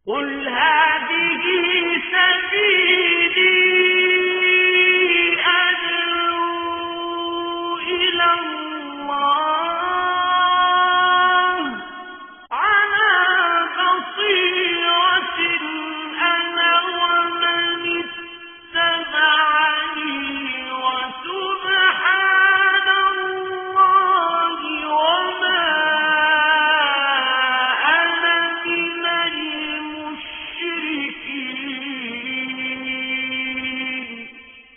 قل هذه سبيلي أدعو إلى الله على بصيرة أنا ومن اتبعني وسبحان الله وما أنا من المشركين.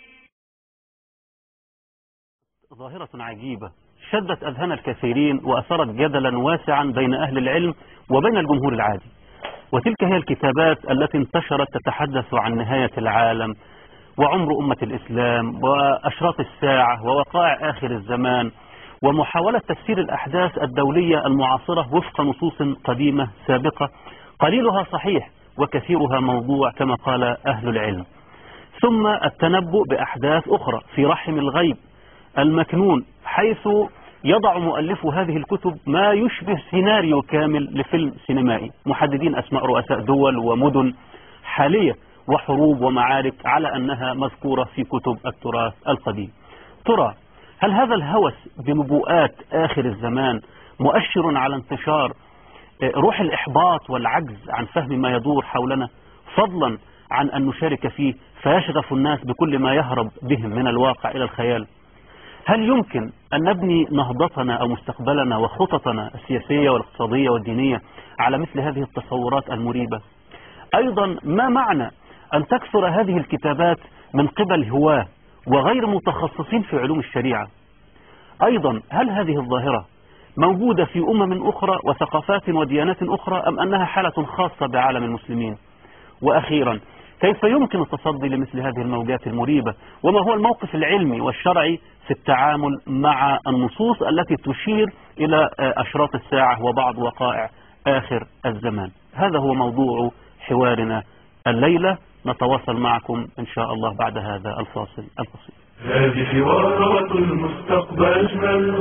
ظاهرة عجيبة شدت أذهان الكثيرين وأثارت جدلا واسعا بين أهل العلم وبين الجمهور العادي، وتلك هي الكتابات التي انتشرت تتحدث عن نهاية العالم وعمر أمة الإسلام وأشراط الساعة ووقائع آخر الزمان ومحاولة تفسير الأحداث الدولية المعاصرة وفق نصوص قديمة سابقة، قليلها صحيح وكثيرها موضوع كما قال أهل العلم، ثم التنبؤ بأحداث أخرى في رحم الغيب المكنون، حيث يضع مؤلف هذه الكتب ما يشبه سيناريو كامل لفيلم سينمائي، محددين أسماء رؤساء دول ومدن حالية وحروب ومعارك على أنها مذكورة في كتب التراث القديم. ترى هل هذا الهوس بنبوءات آخر الزمان مؤشر على انتشار روح الإحباط والعجز عن فهم ما يدور حولنا، فضلا عن أن نشارك فيه فيشغف الناس بكل ما يهرب بهم من الواقع إلى الخيال؟ هل يمكن أن نبني نهضتنا أو مستقبلنا وخططنا السياسية والاقتصادية والدينية على مثل هذه التصورات المريبة؟ أيضا ما معنى أن تكثر هذه الكتابات من قبل هواه وغير متخصصين في علوم الشريعة؟ أيضا هل هذه الظاهرة موجودة في أخرى وثقافات وديانات أخرى أم أنها حالة خاصة بعالم المسلمين؟ وأخيرا كيف يمكن التصدي لمثل هذه الموجات المريبة؟ وما هو الموقف العلمي والشرعي في التعامل مع النصوص التي تشير إلى أشراط الساعة وبعض وقائع آخر الزمان؟ هذا هو موضوع حوارنا الليلة، نتواصل معكم إن شاء الله بعد هذا الفاصل القصير. هذه حوارات المستقبل.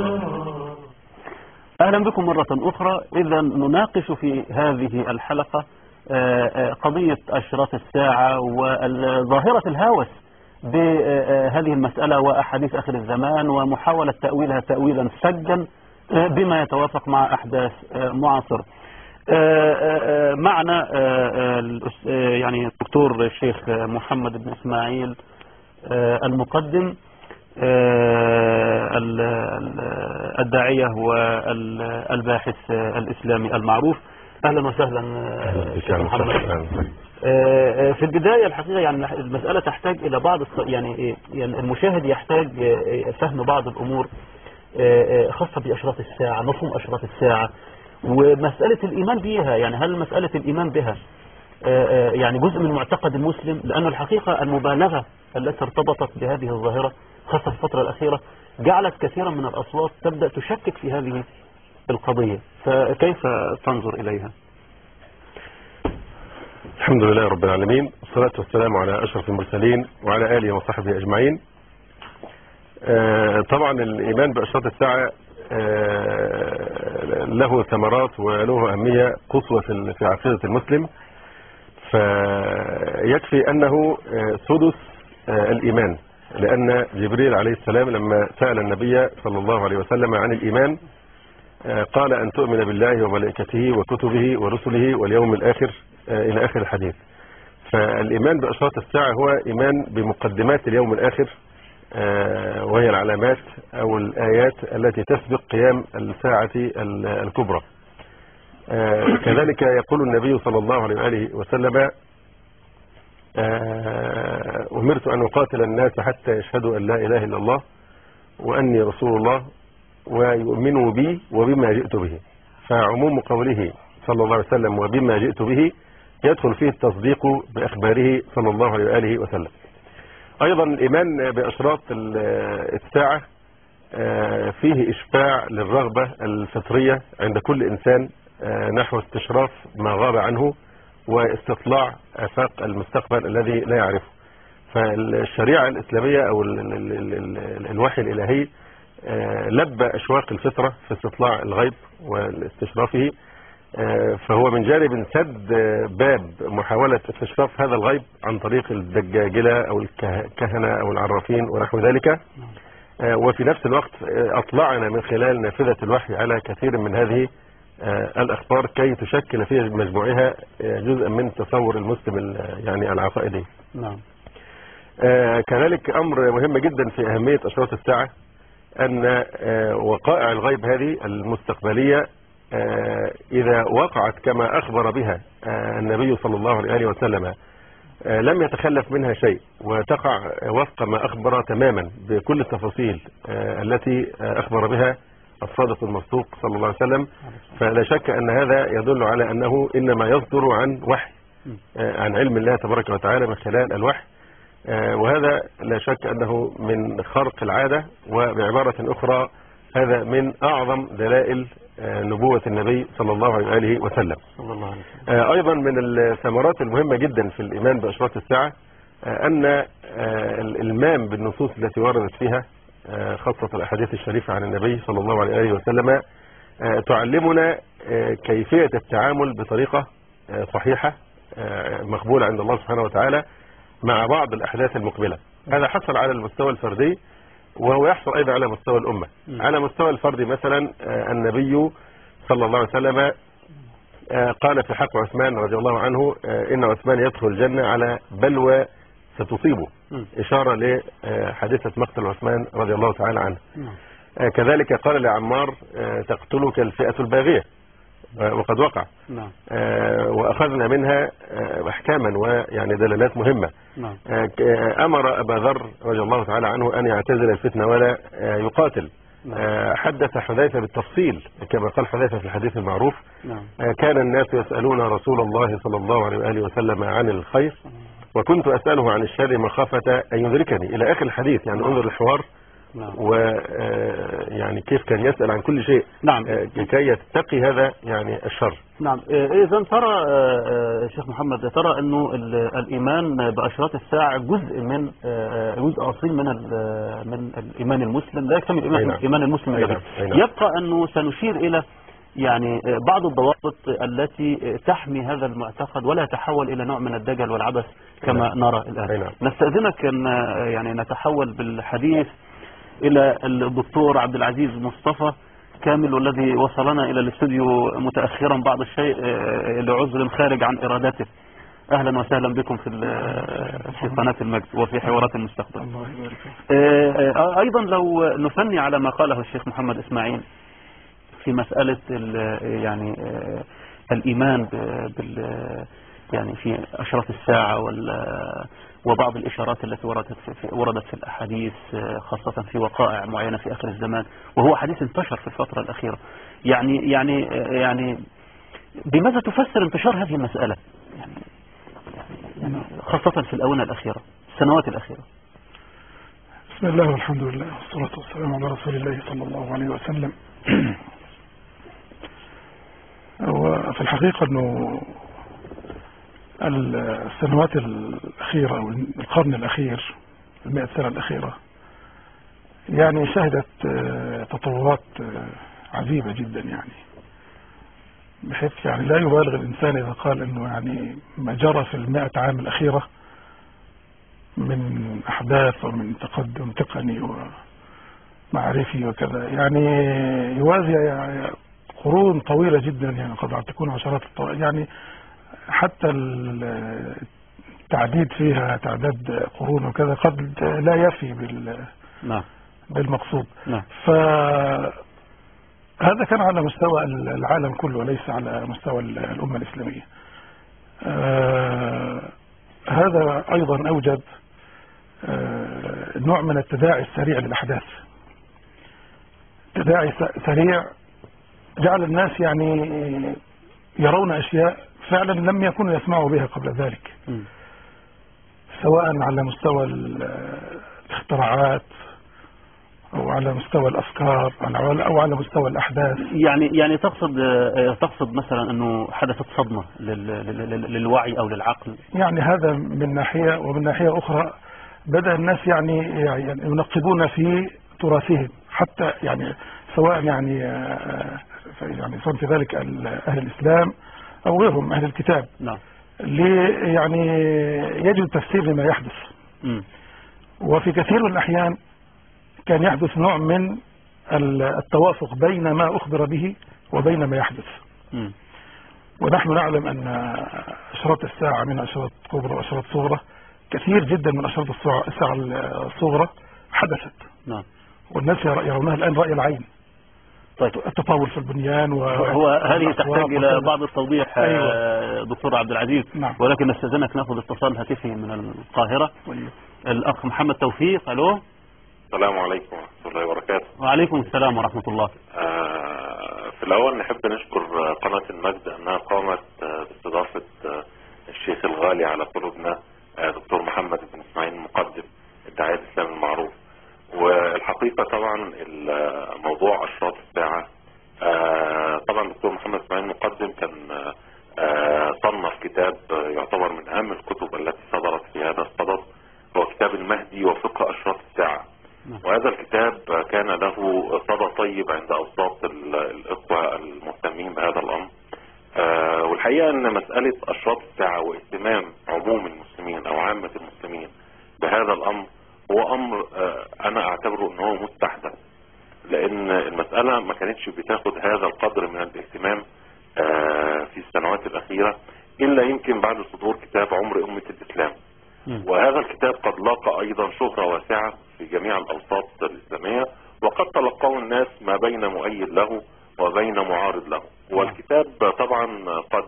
أهلا بكم مرة أخرى. إذا نناقش في هذه الحلقة قضية أشراط الساعة وظاهرة الهوس بهذه المسألة وأحاديث آخر الزمان ومحاولة تأويلها تأويلا سجا بما يتوافق مع أحداث معاصرة. معنا يعني الدكتور الشيخ محمد بن إسماعيل المقدم الداعية والباحث الإسلامي المعروف. أهلا وسهلا شيخ محمد. في البداية الحقيقة يعني المسألة تحتاج إلى بعض يعني المشاهد يحتاج فهم بعض الأمور خاصة بأشراط الساعة، مفهوم أشراط الساعة ومسألة الإيمان بها. يعني هل مسألة الإيمان بها يعني جزء من معتقد المسلم؟ لأن الحقيقة المبالغة التي ارتبطت بهذه الظاهرة خاصة في الفترة الأخيرة جعلت كثيرا من الأصوات تبدأ تشكك في هذه القضية، فكيف تنظر إليها؟ الحمد لله رب العالمين، والصلاة والسلام على أشرف المرسلين وعلى آله وصحبه أجمعين. طبعا الإيمان بأشراط الساعة له ثمرات وله أهمية قصوى في عقيدة المسلم، فيكفي أنه سدس الإيمان، لأن جبريل عليه السلام لما سأل النبي صلى الله عليه وسلم عن الإيمان قال أن تؤمن بالله وملائكته وكتبه ورسله واليوم الآخر إلى آخر الحديث. فالإيمان بأشراط الساعة هو إيمان بمقدمات اليوم الآخر، وهي العلامات أو الآيات التي تسبق قيام الساعة الكبرى. كذلك يقول النبي صلى الله عليه وآله وسلم: أمرت أن أقاتل الناس حتى يشهدوا أن لا إله إلا الله وأني رسول الله ويؤمنوا بي وبما جئت به. فعموم قوله صلى الله عليه وسلم وبما جئت به يدخل فيه التصديق بأخباره صلى الله عليه وآله وسلم. أيضا الإيمان بأشراط الساعة فيه إشباع للرغبة الفطرية عند كل إنسان نحو استشراف ما غاب عنه واستطلاع آفاق المستقبل الذي لا يعرفه. فالشريعة الإسلامية أو الوحي الإلهي لبى أشواق الفطرة في استطلاع الغيب والاستشرافه، فهو من جانب سد باب محاولة استشراف هذا الغيب عن طريق الدجاجلة أو الكهنة أو العرافين ونحو ذلك، وفي نفس الوقت أطلعنا من خلال نافذة الوحي على كثير من هذه الأخبار كي تشكل في مجموعها جزءا من تصور المسلم يعني العقائدي. نعم. كذلك أمر مهم جدا في أهمية أشراط الساعة أن وقائع الغيب هذه المستقبلية إذا وقعت كما أخبر بها النبي صلى الله عليه وسلم لم يتخلف منها شيء وتقع وفق ما أخبر تماما بكل التفاصيل التي أخبر بها الصادق المصدوق صلى الله عليه وسلم، فلا شك أن هذا يدل على أنه إنما يصدر عن وحي، عن علم الله تبارك وتعالى من خلال الوحي، وهذا لا شك أنه من خرق العادة، وبعبارة أخرى هذا من أعظم دلائل نبوة النبي صلى الله عليه وسلم. أيضا من الثمرات المهمة جدا في الإيمان بأشراط الساعة أن الإلمام بالنصوص التي وردت فيها خاصة الأحاديث الشريفة عن النبي صلى الله عليه وسلم تعلمنا كيفية التعامل بطريقة صحيحة مقبولة عند الله سبحانه وتعالى مع بعض الأحداث المقبلة. هذا حصل على المستوى الفردي وهو يحصل أيضا على مستوى الأمة. على مستوى الفردي مثلا النبي صلى الله عليه وسلم قال في حق عثمان رضي الله عنه إن عثمان يدخل الجنة على بلوى ستصيبه، إشارة لحادثة مقتل عثمان رضي الله تعالى عنه. كذلك قال لعمار تقتلك الفئة الباغية، وقد وقع. وأخذنا منها أحكاما ويعني دلالات مهمة. أمر أبا ذر رضي الله تعالى عنه أن يعتزل الفتنة ولا يقاتل. حدث حذيفة بالتفصيل كما قال حذيفة في الحديث المعروف كان الناس يسألون رسول الله صلى الله عليه وآله وسلم عن الخير وكنت أسأله عن الشر مخافة أن يدركني، إلى آخر الحديث. يعني انظر الحوار ويعني كيف كان يسأل عن كل شيء لكي يتقي هذا يعني الشر. نعم. إذا ترى شيخ محمد، ترى أنه الإيمان بأشراط الساعة جزء أصيل من الإيمان المسلم، لا يكتمل الإيمان المسلم. يبقى أنه سنشير إلى يعني بعض الضوابط التي تحمي هذا المعتقد ولا يتحول إلى نوع من الدجل والعبث كما نرى الآن. نستأذنك أن يعني نتحول بالحديث إلى الدكتور عبد العزيز مصطفى كامل الذي وصلنا إلى الاستوديو متأخرا بعض الشيء لعذر خارج عن إرادته. أهلا وسهلا بكم في قناة المجد وفي حوارات المستقبل. أيضا لو نثني على ما قاله الشيخ محمد إسماعيل في مسألة يعني الإيمان يعني في أشراط الساعة وبعض الإشارات التي وردت في الأحاديث خاصة في وقائع معينة في آخر الزمان، وهو حديث انتشر في الفترة الأخيرة. يعني بماذا تفسر انتشار هذه المسألة يعني خاصة في الآونة الأخيرة، السنوات الأخيرة؟ بسم الله والحمد لله والصلاة والسلام على رسول الله صلى الله عليه وسلم. وفي الحقيقة أنه السنوات الأخيرة أو القرن الأخير 100 سنة الأخيرة يعني شهدت تطورات عجيبة جدا، يعني بحيث يعني لا يبالغ الإنسان إذا قال أنه يعني ما جرى في 100 عام الأخيرة من أحداث ومن تقدم تقني ومعرفي وكذا يعني يوازي يعني قرون طويلة جدا، يعني قد تكون عشرات يعني حتى التعديد فيها تعداد قرون وكذا قد لا يفي بالمقصود. فهذا كان على مستوى العالم كله وليس على مستوى الأمة الإسلامية. هذا أيضا أوجد نوع من التداعي السريع للأحداث، تداعي سريع جعل الناس يعني يرون أشياء فعلا لم يكونوا يسمعوا بها قبل ذلك، سواء على مستوى الاختراعات أو على مستوى الأفكار أو على مستوى الأحداث. يعني تقصد مثلا أنه حدثت صدمة للوعي أو للعقل، يعني هذا من ناحية، ومن ناحية أخرى بدأ الناس يعني ينقبون في تراثهم، حتى يعني سواء يعني يعني صار في ذلك أهل الإسلام أو غيرهم أهل الكتاب نعم. يعني يجد تفسير لما يحدث. وفي كثير من الأحيان كان يحدث نوع من التوافق بين ما أخبر به وبين ما يحدث. ونحن نعلم أن أشراط الساعة من أشراط كبرى وأشراط صغرى، كثير جدا من أشراط الساعة الصغرى حدثت. نعم. والناس يرونها الآن رأي العين. طيب، التطور في البنيان هو هذه تحتاج إلى بعض التوضيح. أيوة. دكتور عبد العزيز. نعم. ولكن نستأذنك نأخذ اتصال هاتفي من القاهرة. الأخ محمد توفيق. ألو. السلام عليكم ورحمة الله وبركاته. وعليكم السلام ورحمة الله. في الأول نحب نشكر قناة المجد أنها قامت باستضافة الشيخ الغالي على قلوبنا دكتور محمد بن إسماعيل المقدم الداعية الإسلامي المعروف. والحقيقة طبعا الموضوع أشراط الساعة، طبعا دكتور محمد إسماعيل المقدم كان صنف كتاب يعتبر من أهم الكتب التي صدرت في هذا الصدد، هو كتاب المهدي وفقه أشراط الساعة. وهذا الكتاب كان له صدى طيب عند أوساط الإخوة المهتمين بهذا الأمر. والحقيقة أن مسألة أشراط الساعة واهتمام عموم المسلمين أو عامة المسلمين بهذا الأمر هو أمر أنا أعتبره أنه مستحدث، لأن المسألة ما كانتش بتاخد هذا القدر من الاهتمام في السنوات الأخيرة إلا يمكن بعد صدور كتاب عمر أمة الإسلام. وهذا الكتاب قد لاقى أيضا شهرة واسعة في جميع الأوساط الإسلامية، وقد تلقاه الناس ما بين مؤيد له وبين معارض له. والكتاب طبعا قد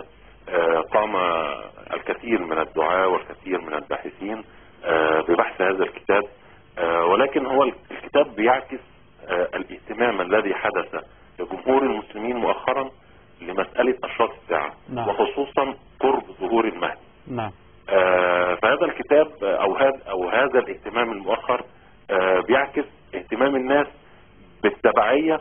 قام الكثير من الدعاة والكثير من الباحثين ببحث هذا الكتاب، ولكن هو الكتاب بيعكس الاهتمام الذي حدث لجمهور المسلمين مؤخرا لمسألة أشراط الساعة. نعم. وخصوصا قرب ظهور المهدي. نعم. فهذا الكتاب أو هذا الاهتمام المؤخر بيعكس اهتمام الناس بالتبعية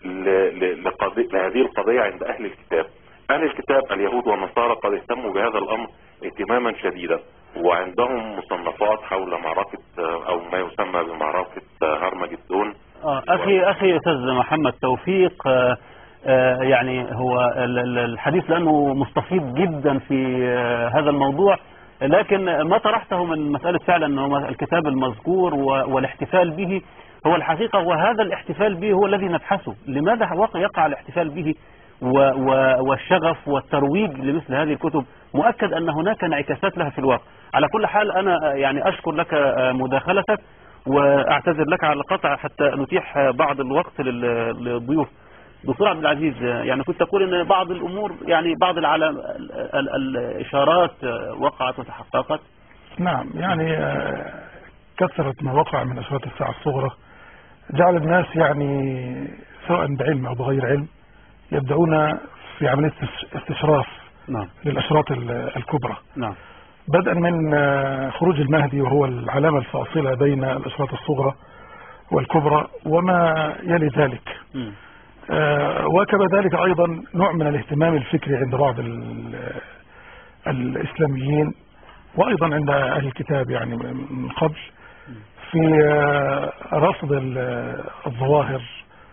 لهذه القضية عند أهل الكتاب. أهل الكتاب اليهود والنصارى قد اهتموا بهذا الأمر اهتماما شديدا، وعندهم مصنفات حول معركة أو ما يسمى بمعركة هرمجدون. أخي أستاذ محمد توفيق، يعني هو الحديث لأنه مستفيض جدا في هذا الموضوع، لكن ما طرحته من مسألة فعلا أنه الكتاب المذكور والاحتفال به هو الحقيقة، وهذا الاحتفال به هو الذي نبحثه. لماذا يقع الاحتفال به والشغف والترويج لمثل هذه الكتب؟ مؤكد أن هناك انعكاسات لها في الواقع. على كل حال أنا يعني أشكر لك مداخلتك، وأعتذر لك على القطع حتى نتيح بعض الوقت للضيوف. دكتور عبد العزيز، يعني كنت تقول ان بعض الامور، يعني بعض الاشارات وقعت وتحققت. نعم، يعني كثرة ما وقع من اشراط الساعة الصغرى جعل الناس يعني سواء بعلم او بغير علم يبدأون في عملية استشراف. نعم. للاشراط الكبرى. نعم. بدءا من خروج المهدي وهو العلامة الفاصلة بين الاشراط الصغرى والكبرى وما يلي ذلك. وكما ذلك أيضا نوع من الاهتمام الفكري عند بعض الإسلاميين وأيضا عند أهل الكتاب يعني من قبل في رصد الظواهر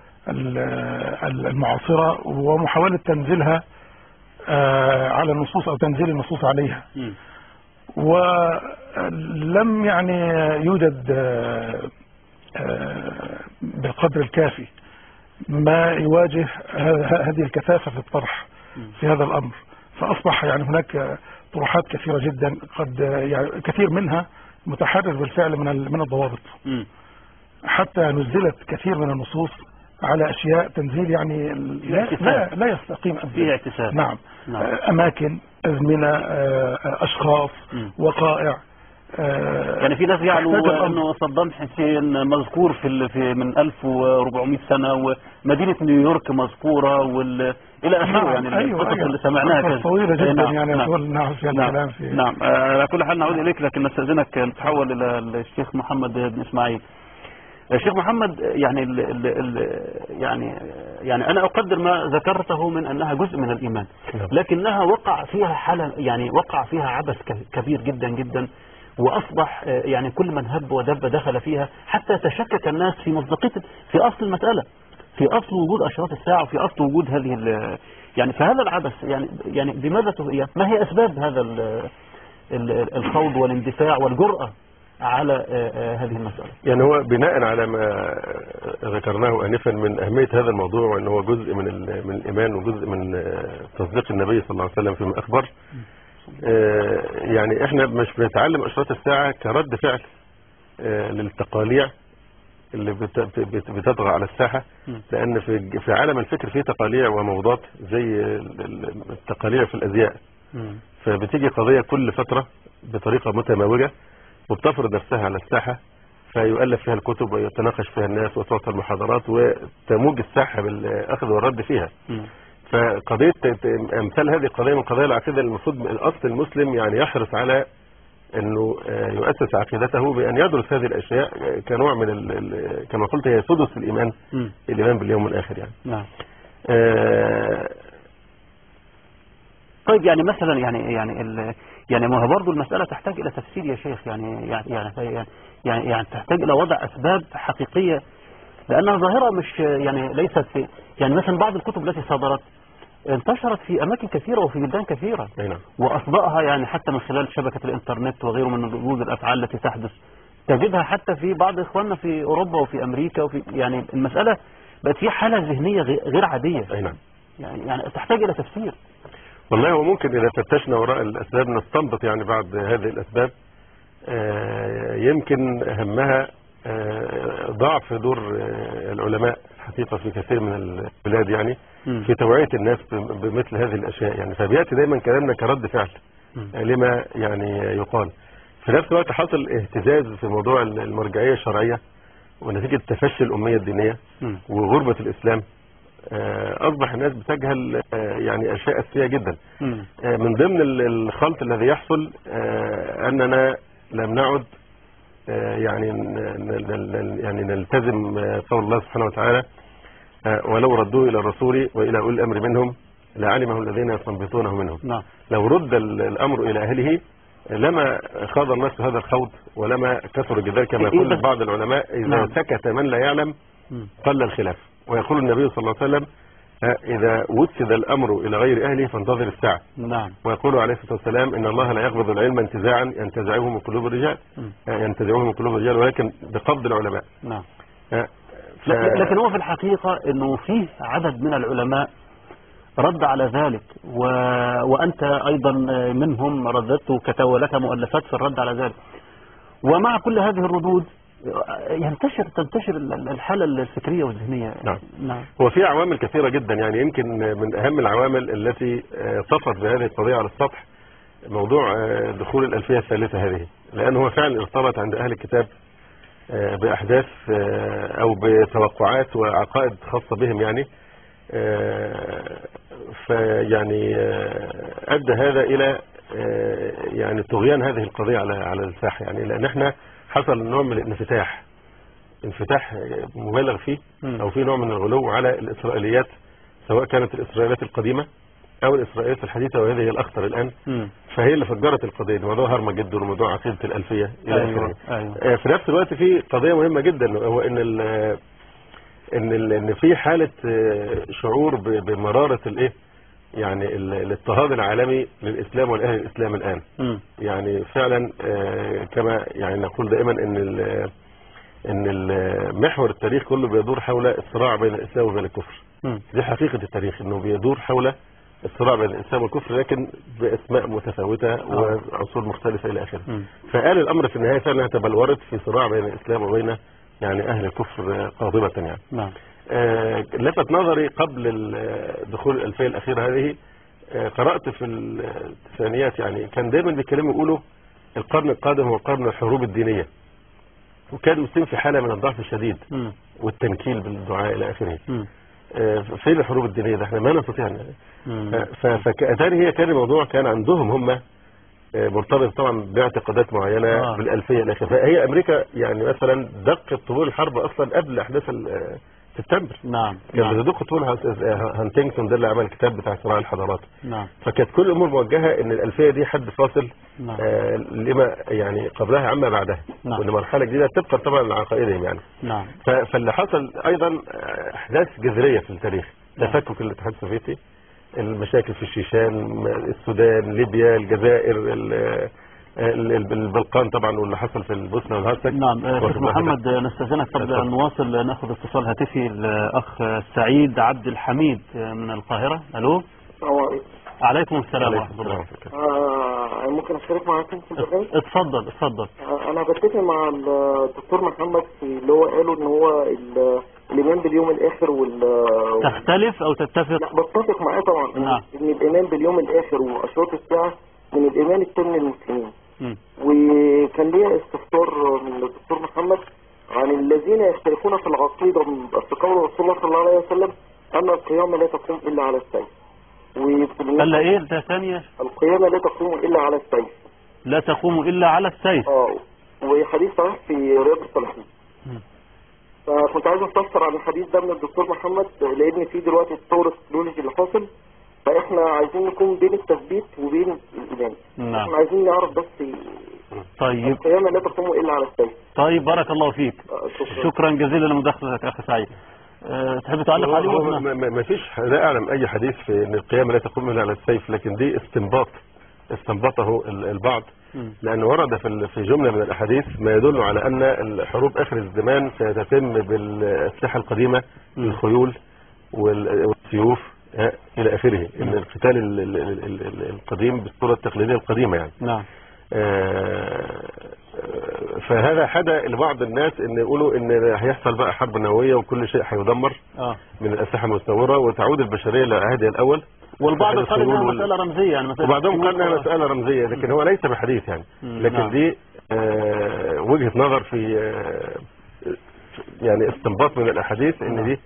المعاصرة ومحاولة تنزيلها على النصوص أو تنزيل النصوص عليها. ولم يعني يوجد بالقدر الكافي ما يواجه هذه الكثافة في الطرح في هذا الأمر، فأصبح يعني هناك طروحات كثيرة جدا قد يعني كثير منها متحرر بالفعل من الضوابط، حتى نزلت كثير من النصوص على أشياء تنزيل يعني لا يستقيم فيه اعتساب. نعم. أماكن، أزمنة، أشخاص، وقائع. يعني في ناس يعلوا انه صدام حسين مذكور في من 1400 سنة، ومدينة نيويورك مذكورة الى اخره. يعني القصص اللي سمعناها كانت طويلة جدا. يعني نعم في الكلام في نعم. على كل حال نعود اليك، لكن نستأذنك نتحول الى الشيخ محمد بن اسماعيل. الشيخ محمد، يعني انا اقدر ما ذكرته من انها جزء من الايمان، لكنها وقع فيها حالة، يعني وقع فيها عبث كبير جدا جدا، وأصبح يعني كل من هب ودب دخل فيها، حتى تشكك الناس في مصداقية في أصل المسألة. في أصل وجود أشراط الساعة وفي أصل وجود هذه يعني فهذا العبث يعني بماذا يعني ما هي أسباب هذا الخوض والاندفاع والجرأة على هذه المسألة؟ يعني هو بناء على ما ذكرناه آنفا من أهمية هذا الموضوع، وأن هو جزء من الإيمان وجزء من تصديق النبي صلى الله عليه وسلم فيما أخبر. يعني احنا مش بنتعلم أشراط الساعة كرد فعل للتقاليع اللي بتطغى على الساحة، لأن في عالم الفكر فيه تقاليع وموضات زي التقاليع في الأزياء، فبتيجي قضية كل فترة بطريقة متموجة وبتفرض نفسها على الساحة، فيؤلف فيها الكتب ويتناقش فيها الناس وتعطى المحاضرات وتموج الساحة بالأخذ والرد فيها. فقضية أمثال هذه القضية من قضايا العقيدة المفروض الأصل المسلم يعني يحرص على أنه يؤسس عقيدته بأن يدرس هذه الأشياء كنوع من كما قلت هي سدس الإيمان، الإيمان باليوم الآخر يعني. نعم. طيب يعني مثلا يعني ما هو برضه المسألة تحتاج إلى تفسير يا شيخ، يعني تحتاج إلى وضع أسباب حقيقية، لأنها ظاهرة مش يعني ليست في يعني مثلا بعض الكتب التي صدرت انتشرت في أماكن كثيرة وفي بلدان كثيرة، وأصدقها يعني حتى من خلال شبكة الإنترنت وغيره من ردود الأفعال التي تحدث تجدها حتى في بعض إخواننا في أوروبا وفي أمريكا يعني المسألة بقت في حالة ذهنية غير عادية. يعني تحتاج إلى تفسير. والله هو ممكن إذا فتشنا وراء الأسباب نستنبط يعني بعض هذه الأسباب يمكن أهمها ضعف دور العلماء الحقيقة في كثير من البلاد يعني في توعية الناس بمثل هذه الأشياء يعني، فبيأتي دايما كلامنا كرد فعل لما يعني يقال. في نفس الوقت حصل اهتزاز في موضوع المرجعية الشرعية ونتيجة تفشي الأمية الدينية وغربة الإسلام أصبح الناس بتجهل يعني أشياء أساسية جدا. من ضمن الخلط الذي يحصل أننا لم نعد يعني نلتزم قول الله سبحانه وتعالى ولو ردوه إلى الرسول وإلى أولي الأمر منهم لعلمه الذين يستنبطونه منهم. لو رد الأمر إلى أهله لما خاض الناس هذا الخوض ولما كثر الجدال كما يقول بعض العلماء إذا سكت من لا يعلم قل الخلاف. ويقول النبي صلى الله عليه وسلم إذا وسد الأمر إلى غير أهله فانتظر الساعة. ويقول عليه الصلاة والسلام إن الله لا يقبض العلم انتزاعا ينتزعه من قلوب الرجال، ولكن بقبض العلماء. لكن هو في الحقيقة أنه فيه عدد من العلماء رد على ذلك وأنت أيضا منهم رددت وكتولك مؤلفات في الرد على ذلك، ومع كل هذه الردود تنتشر الحالة الفكرية والذهنية. نعم. هو في عوامل كثيرة جدا يعني، يمكن من أهم العوامل التي طفت بهذه القضية على السطح موضوع دخول الألفية الثالثة هذه، لأنه هو فعلا ارتبط عند أهل الكتاب بأحداث أو بتوقعات وعقائد خاصة بهم يعني، فيعني أدى هذا إلى يعني طغيان هذه القضية على الساحة يعني، لأن احنا حصل نوع من الانفتاح مبالغ فيه أو في نوع من الغلو على الإسرائيليات، سواء كانت الإسرائيليات القديمة أو الإسرائيليات الحديثة، وهذه هي الأخطر الآن. فهي اللي فجرت القضية دي، موضوع هرمجدون وموضوع عقيدة الألفية إلى آخره. في نفس الوقت في قضية مهمة جدا، هو إن في حالة شعور بمرارة الإيه يعني الاضطهاد العالمي للإسلام والأهل الإسلام الآن. يعني فعلا كما يعني نقول دائما إن محور التاريخ كله بيدور حول الصراع بين الإسلام وبين الكفر. دي حقيقة التاريخ، إنه بيدور حول الصراع بين الإسلام والكفر، لكن بأسماء متفاوتة وعصور مختلفة إلى آخره. فقال الأمر في النهاية فعلا تبلورت في صراع بين الإسلام وبين يعني أهل الكفر قاطبة يعني. لفت نظري قبل دخول الألفية الأخيرة هذه، قرأت في الثانيات يعني كان دايما بيتكلموا يقولوا القرن القادم هو قرن الحروب الدينية، وكان المسلمين في حالة من الضعف الشديد والتنكيل بالدعاء إلى آخره. فين الحروب الدينية ده؟ احنا ما نستطيع. فكأتاري هي كان الموضوع كان عندهم هم مرتبط طبعا باعتقادات معينة بالألفية الأخيرة. فهي أمريكا يعني مثلا دقت طبول الحرب أصلا قبل أحداث سبتمبر. نعم. كان بتدق طول هانتينغتون ده اللي عمل الكتاب بتاع صراع الحضارات. نعم. فكانت كل الامور موجهه ان الالفيه دي حد فاصل نعم. لما يعني قبلها عما بعدها. نعم. وان مرحله جديده طبقا طبعا لعقائدهم يعني. نعم. فاللي حصل ايضا احداث جذريه في التاريخ، تفكك الاتحاد السوفيتي، المشاكل في الشيشان، السودان، ليبيا، الجزائر، البلقان طبعا، واللي حصل في البوسنه والهرسك. نعم. شيخ محمد نستأذنك قبل أن نواصل ناخذ اتصال هاتفي الأخ سعيد عبد الحميد من القاهرة. ألو. عليكم السلام ورحمة الله. ممكن اشترك معاكم في البرنامج؟ اتفضل. انا بتفق مع الدكتور محمد في اللي هو قاله ان هو الايمان باليوم الاخر تختلف او تتفق؟ لا بتفق معاه طبعا. نعم. ان الايمان باليوم الاخر واشراط الساعه من الايمان التام للمسلمين. وكان ليا استفسار من الدكتور محمد عن الذين يختلفون في العقيده في قول رسول الله صلى الله عليه وسلم ان القيامه لا تقوم الا على السيف. قال ايه ده ثانية؟ القيامة لا تقوم إلا على السيف. لا تقوم إلا على السيف. وحديث صحيح في رياض الصالحين. فكنت عايز استفسر عن الحديث ده من الدكتور محمد، لأن في دلوقتي التطور التكنولوجي اللي حاصل، فإحنا عايزين نكون بين التثبيت وبين الإيمان. نعم. إحنا عايزين نعرف بس. طيب. القيامة لا تقوم إلا على السيف. طيب بارك الله فيك. شكرا جزيلا لمداخلتك أخي سعيد. تحب تعلق عليه ولا ما فيش؟ لا اعلم اي حديث في ان القيامه لا تقوم الا على السيف، لكن دي استنبطه البعض، لان ورد في جمله من الاحاديث ما يدل على ان الحروب اخر الزمان ستتم بالاسلحه القديمه، الخيول والسيوف الى اخره، ان القتال القديم بالصوره التقليديه القديمه يعني. نعم. فهذا حدا لبعض الناس ان يقولوا ان هيحصل بقى حرب نوويه وكل شيء هيدمر من الاسلحه المستورة وتعود البشريه لعهدها الاول. والبعض قال انها مساله رمزيه يعني، وبعضهم قال انها مساله رمزيه، لكن هو ليس بحديث يعني. لكن نعم. دي وجهه نظر في يعني استنباط من الاحاديث ان دي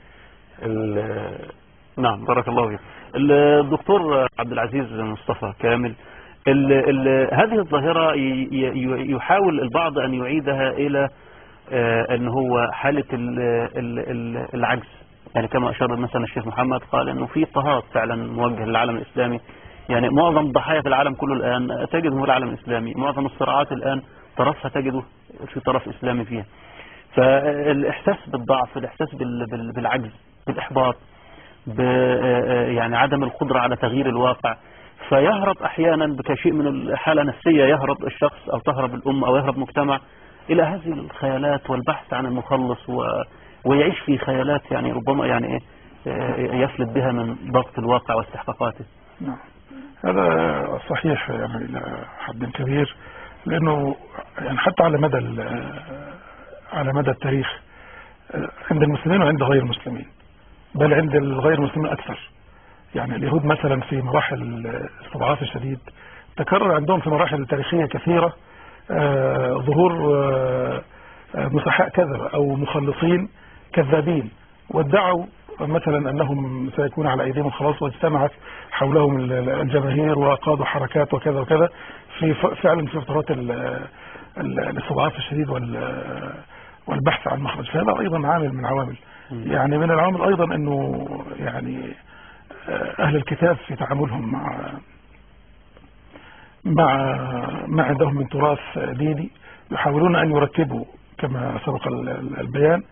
نعم. بارك الله فيك. الدكتور عبد العزيز مصطفى كامل، هذه الظاهرة يحاول البعض أن يعيدها إلى أن هو حالة العجز، يعني كما أشار مثلا الشيخ محمد قال أنه في اضطهاد فعلا موجه للعالم الإسلامي، يعني معظم الضحايا في العالم كله الآن تجده في العالم الإسلامي، معظم الصراعات الآن طرفها تجده في طرف إسلامي فيها. فالإحساس بالضعف، الإحساس بالعجز، بالإحباط، يعني عدم القدرة على تغيير الواقع، فيهرب احيانا بكشيء من الحالة النفسية، يهرب الشخص او تهرب الامة او يهرب مجتمع الى هذه الخيالات والبحث عن المخلص ويعيش في خيالات يعني ربما يعني يفلت بها من ضغط الواقع واستحقاقاته. نعم هذا صحيح يعني الى حد كبير، لانه يعني حتى على مدى التاريخ عند المسلمين وعند غير المسلمين، بل عند الغير المسلمين اكثر. يعني اليهود مثلا في مراحل الاستضعاف الشديد تكرر عندهم في مراحل تاريخية كثيرة ظهور مسحاء كذب أو مخلصين كذابين، وادعوا مثلا أنهم سيكون على أيديهم الخلاص، واجتمعت حولهم الجماهير وقادوا حركات وكذا وكذا فعلا في فترات الاستضعاف الشديد والبحث عن مخرج. فهذا أيضا عامل من عوامل، يعني من العوامل أيضا أنه يعني أهل الكتاب في تعاملهم مع عندهم من تراث ديني يحاولون أن يرتبوا كما سبق البيان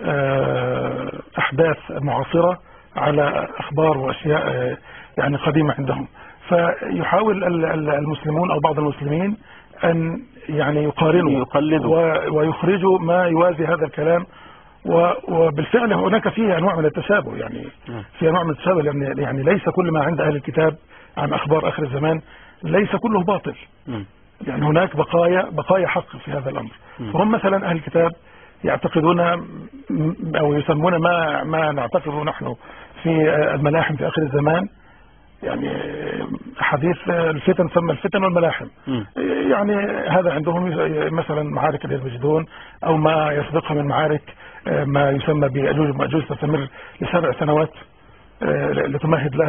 أحداث معاصرة على أخبار وأشياء يعني قديمة عندهم، فيحاول المسلمون أو بعض المسلمين أن يعني يقارنوا ويخرجوا ما يوازي هذا الكلام، وبالفعل هناك فيه انواع من التشابه، يعني في انواع من التشابه، يعني ليس كل ما عند اهل الكتاب عن اخبار اخر الزمان ليس كله باطل، يعني هناك بقايا حق في هذا الامر. فهم مثلا اهل الكتاب يعتقدون او يسمون ما نعتقده نحن في الملاحم في اخر الزمان، يعني حديث الفتن ثم الفتن والملاحم، يعني هذا عندهم مثلا معارك اليرمجدون او ما يسبقها من معارك ما يسمى بيأجوج ومأجوج تستمر ل7 سنوات لتمهد لها،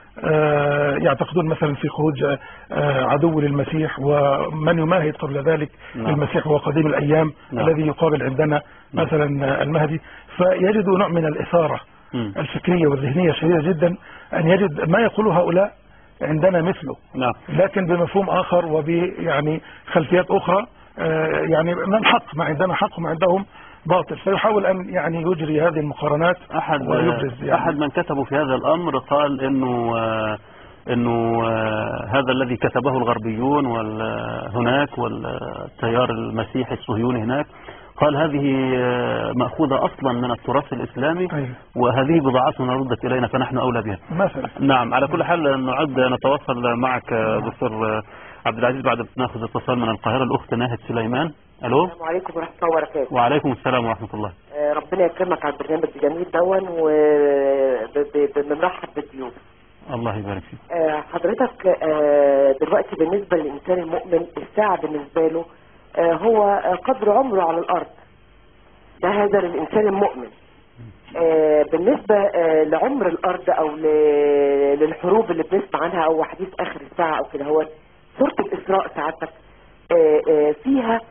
يعتقدون مثلا في خروج عدو للمسيح، ومن يماهد قبل ذلك للمسيح هو قديم الأيام الذي يقابل عندنا مثلا المهدي. فيجد نوع من الإثارة الفكرية والذهنية شديدة جدا أن يجد ما يقول هؤلاء عندنا مثله، لكن بمفهوم آخر وب خلفيات أخرى. يعني من حق ما عندنا حق وما عندهم باطل، فيحاول أن يجري هذه المقارنات. أحد من كتبوا في هذا الأمر قال إنه هذا الذي كتبه الغربيون هناك والتيار المسيحي الصهيوني هناك، قال هذه مأخوذة أصلا من التراث الإسلامي، وهذه بضاعتنا ردت إلينا فنحن أولى بها مثلا. نعم، على كل حال نعد نتواصل معك دكتور عبد العزيز بعد ناخذ اتصال من القاهرة. الأخت ناهد سليمان. ألو. السلام عليكم ورحمة الله وبركاته. وعليكم السلام ورحمة الله. ربنا يكرمك على البرنامج الجميل دون، وبنرحب بالضيوف. الله يبارك فيك. حضرتك دلوقتي بالنسبة للإنسان المؤمن الساعة بالنسبة له هو قدر عمره على الأرض، ده هذا للإنسان المؤمن. بالنسبة لعمر الأرض أو للحروب اللي بنسمع عنها أو حديث آخر الساعة أو كده، هو سورة الإسراء ساعتك فيها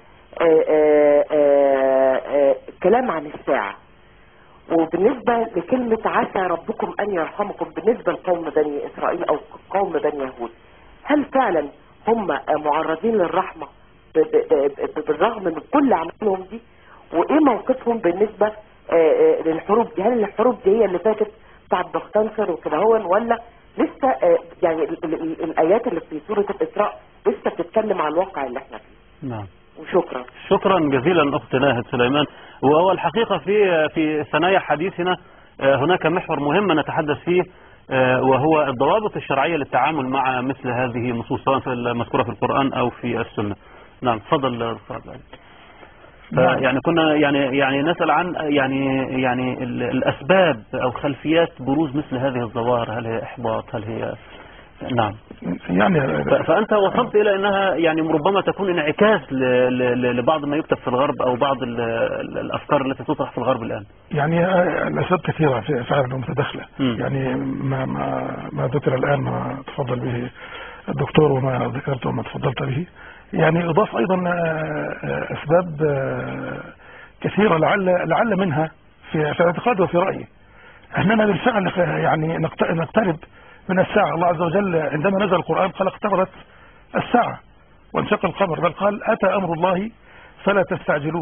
كلام عن الساعة. وبالنسبة لكلمة عسى ربكم أن يرحمكم بالنسبة لقوم بني إسرائيل أو قوم بني يهود، هل فعلا هم معرضين للرحمة بالرغم من كل عملهم دي؟ وإيه موقفهم بالنسبة للحروب دي؟ هل الحروب دي هي اللي فاتت بتاعت بختنصر وكده هون، ولا لسه الآيات اللي في سورة الإسراء لسه بتتكلم عن الواقع اللي احنا فيه؟ نعم. وشكرا. شكرا جزيلا أخت ناهد سليمان. وهو الحقيقة في ثنايا حديثنا هناك محور مهم نتحدث فيه، وهو الضوابط الشرعية للتعامل مع مثل هذه النصوص سواء في المذكورة في القرآن أو في السنة. نعم، تفضل دكتور عبد العزيز. يعني كنا يعني نسأل عن يعني الأسباب أو خلفيات بروز مثل هذه الظواهر، هل هي إحباط، هل هي نعم فأنت وصلت إلى أنها ربما تكون انعكاس لبعض ما يكتب في الغرب أو بعض الأفكار التي تطرح في الغرب الآن. الأسباب كثيرة فعلا متداخلة. ما ذكر الآن ما تفضل به الدكتور وما ذكرت وما تفضلت به، يضاف أيضا أسباب كثيرة لعل منها في اعتقادي وفي رأيي أننا بالفعل نقترب من الساعة. الله عز وجل عندما نزل القرآن قال اقتربت الساعة وانشق القمر، بل قال أتى أمر الله فلا تستعجلوه.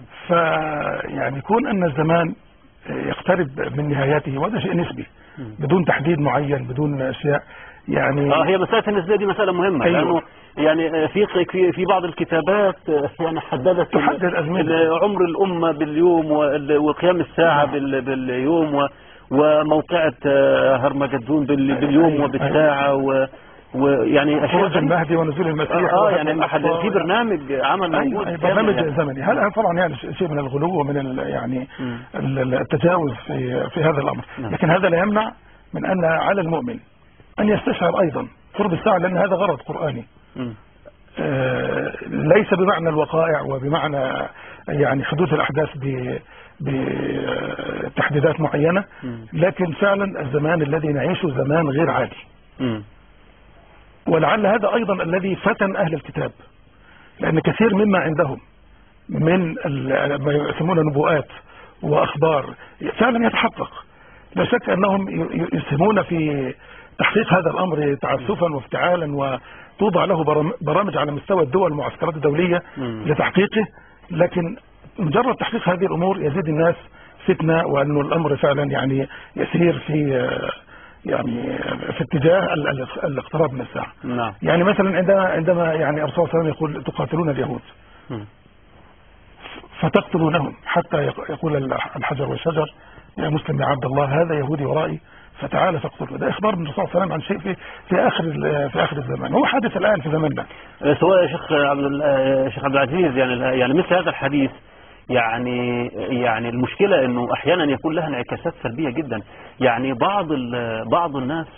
كون أن الزمان يقترب من نهايته وهذا شيء نسبي بدون تحديد معين، بدون أشياء هي مسألة النسبية دي مسألة مهمة. أيوه. لأنه في بعض الكتابات حددت عمر الأمة باليوم وقيام الساعة باليوم وموقعة هرمجدون باليوم وبالساعة خروج المهدي ونزول المسيح. في برنامج عمل موجود، برنامج زمني. هل طبعا شيء من الغلو ومن التجاوز في هذا الأمر، لكن هذا لا يمنع من أن على المؤمن أن يستشعر أيضا قرب الساعة، لأن هذا غرض قرآني. ليس بمعنى الوقائع وبمعنى حدوث الأحداث بتحديدات معينة، لكن فعلا الزمان الذي نعيشه زمان غير عادي. ولعل هذا أيضا الذي فتن أهل الكتاب، لأن كثير مما عندهم من ما يسمونه نبوءات وأخبار فعلا يتحقق. لا شك أنهم يسهمون في تحقيق هذا الأمر تعسفا وافتعالا، وتوضع له برامج على مستوى الدول والمعسكرات الدولية لتحقيقه، لكن مجرد تحقيق هذه الأمور يزيد الناس فتنة، وأنه الأمر فعلا يسير في اتجاه الاقتراب من الساعة. مثلا عندما الرسول صلى الله عليه وسلم يقول تقاتلون اليهود فتقتلونهم حتى يقول الحجر والشجر يا مسلم يا عبد الله هذا يهودي ورائي فتعالى فاقتله. ده إخبار من الرسول صلى الله عليه وسلم عن شيء في آخر الزمان، هو حادث الآن في زماننا. سواء يا شيخ عبد العزيز مثل هذا الحديث المشكلة انه احيانا يكون لها انعكاسات سلبية جدا. بعض الناس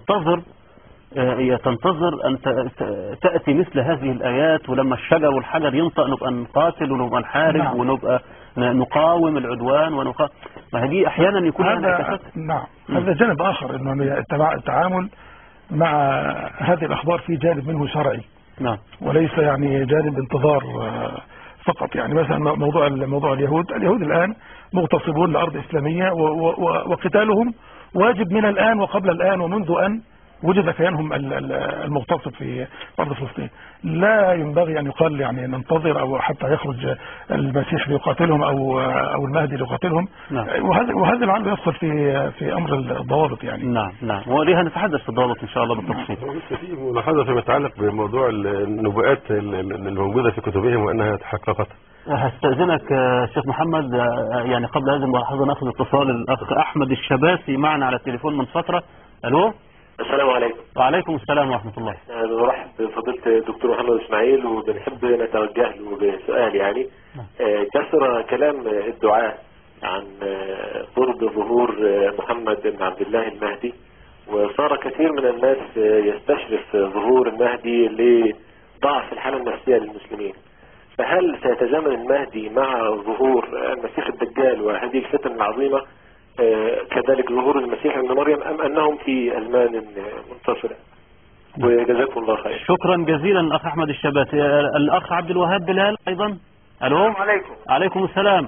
تنتظر ان تأتي مثل هذه الايات، ولما الشجر والحجر ينطق نبقى نقاتل ونبقى نحارب ونبقى نقاوم العدوان ما هذه أحيانا يكون لها هذا انعكاسات. نعم هذا جانب آخر، إنه التعامل مع هذه الأخبار في جانب منه شرعي، نعم، وليس يعني جانب انتظار فقط. يعني مثلا موضوع اليهود الآن مغتصبون لأرض إسلامية، وقتالهم واجب من الآن وقبل الآن ومنذ أن وجد كيانهم المغتصب في أرض فلسطين. لا ينبغي أن يقال يعني ننتظر أو حتى يخرج المسيح ليقاتلهم أو المهدي ليقاتلهم. نعم. وهذا لعله يدخل في أمر الضوابط يعني. نعم وليها نتحدث في الضوابط إن شاء الله بالتفصيل. في ملاحظة فيما يتعلق بموضوع النبوءات الموجودة في كتبهم وأنها تحققت. هستأذنك شيخ محمد، يعني قبل هذه الملاحظة نأخذ اتصال الأخ أحمد الشباسي معنا على التليفون من فترة. ألو. السلام عليكم. وعليكم السلام ورحمة الله. نرحب بفضيلة الدكتور محمد إسماعيل، وبنحب نتوجه له بسؤال يعني كثر كلام الدعاء عن قرب ظهور محمد بن عبد الله المهدي، وصار كثير من الناس يستشرف ظهور المهدي لضعف الحالة النفسية للمسلمين. فهل سيتزامن المهدي مع ظهور المسيح الدجال وهذه الفتن العظيمة كذلك ظهور المسيح ابن مريم، أم أنهم في أزمان منتصرة؟ وجزاكم الله خير. شكرا جزيلا الأخ أحمد الشباسي. الأخ عبد الوهاب بلال أيضا. ألو. السلام عليكم. عليكم السلام.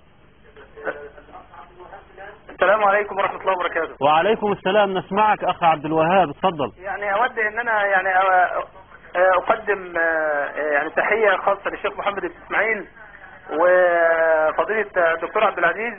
السلام عليكم ورحمة الله وبركاته. وعليكم السلام، نسمعك أخ عبد الوهاب، اتفضل. يعني أود أن أنا يعني أقدم يعني تحية خاصة للشيخ محمد بن إسماعيل وفضيلة الدكتور عبد العزيز،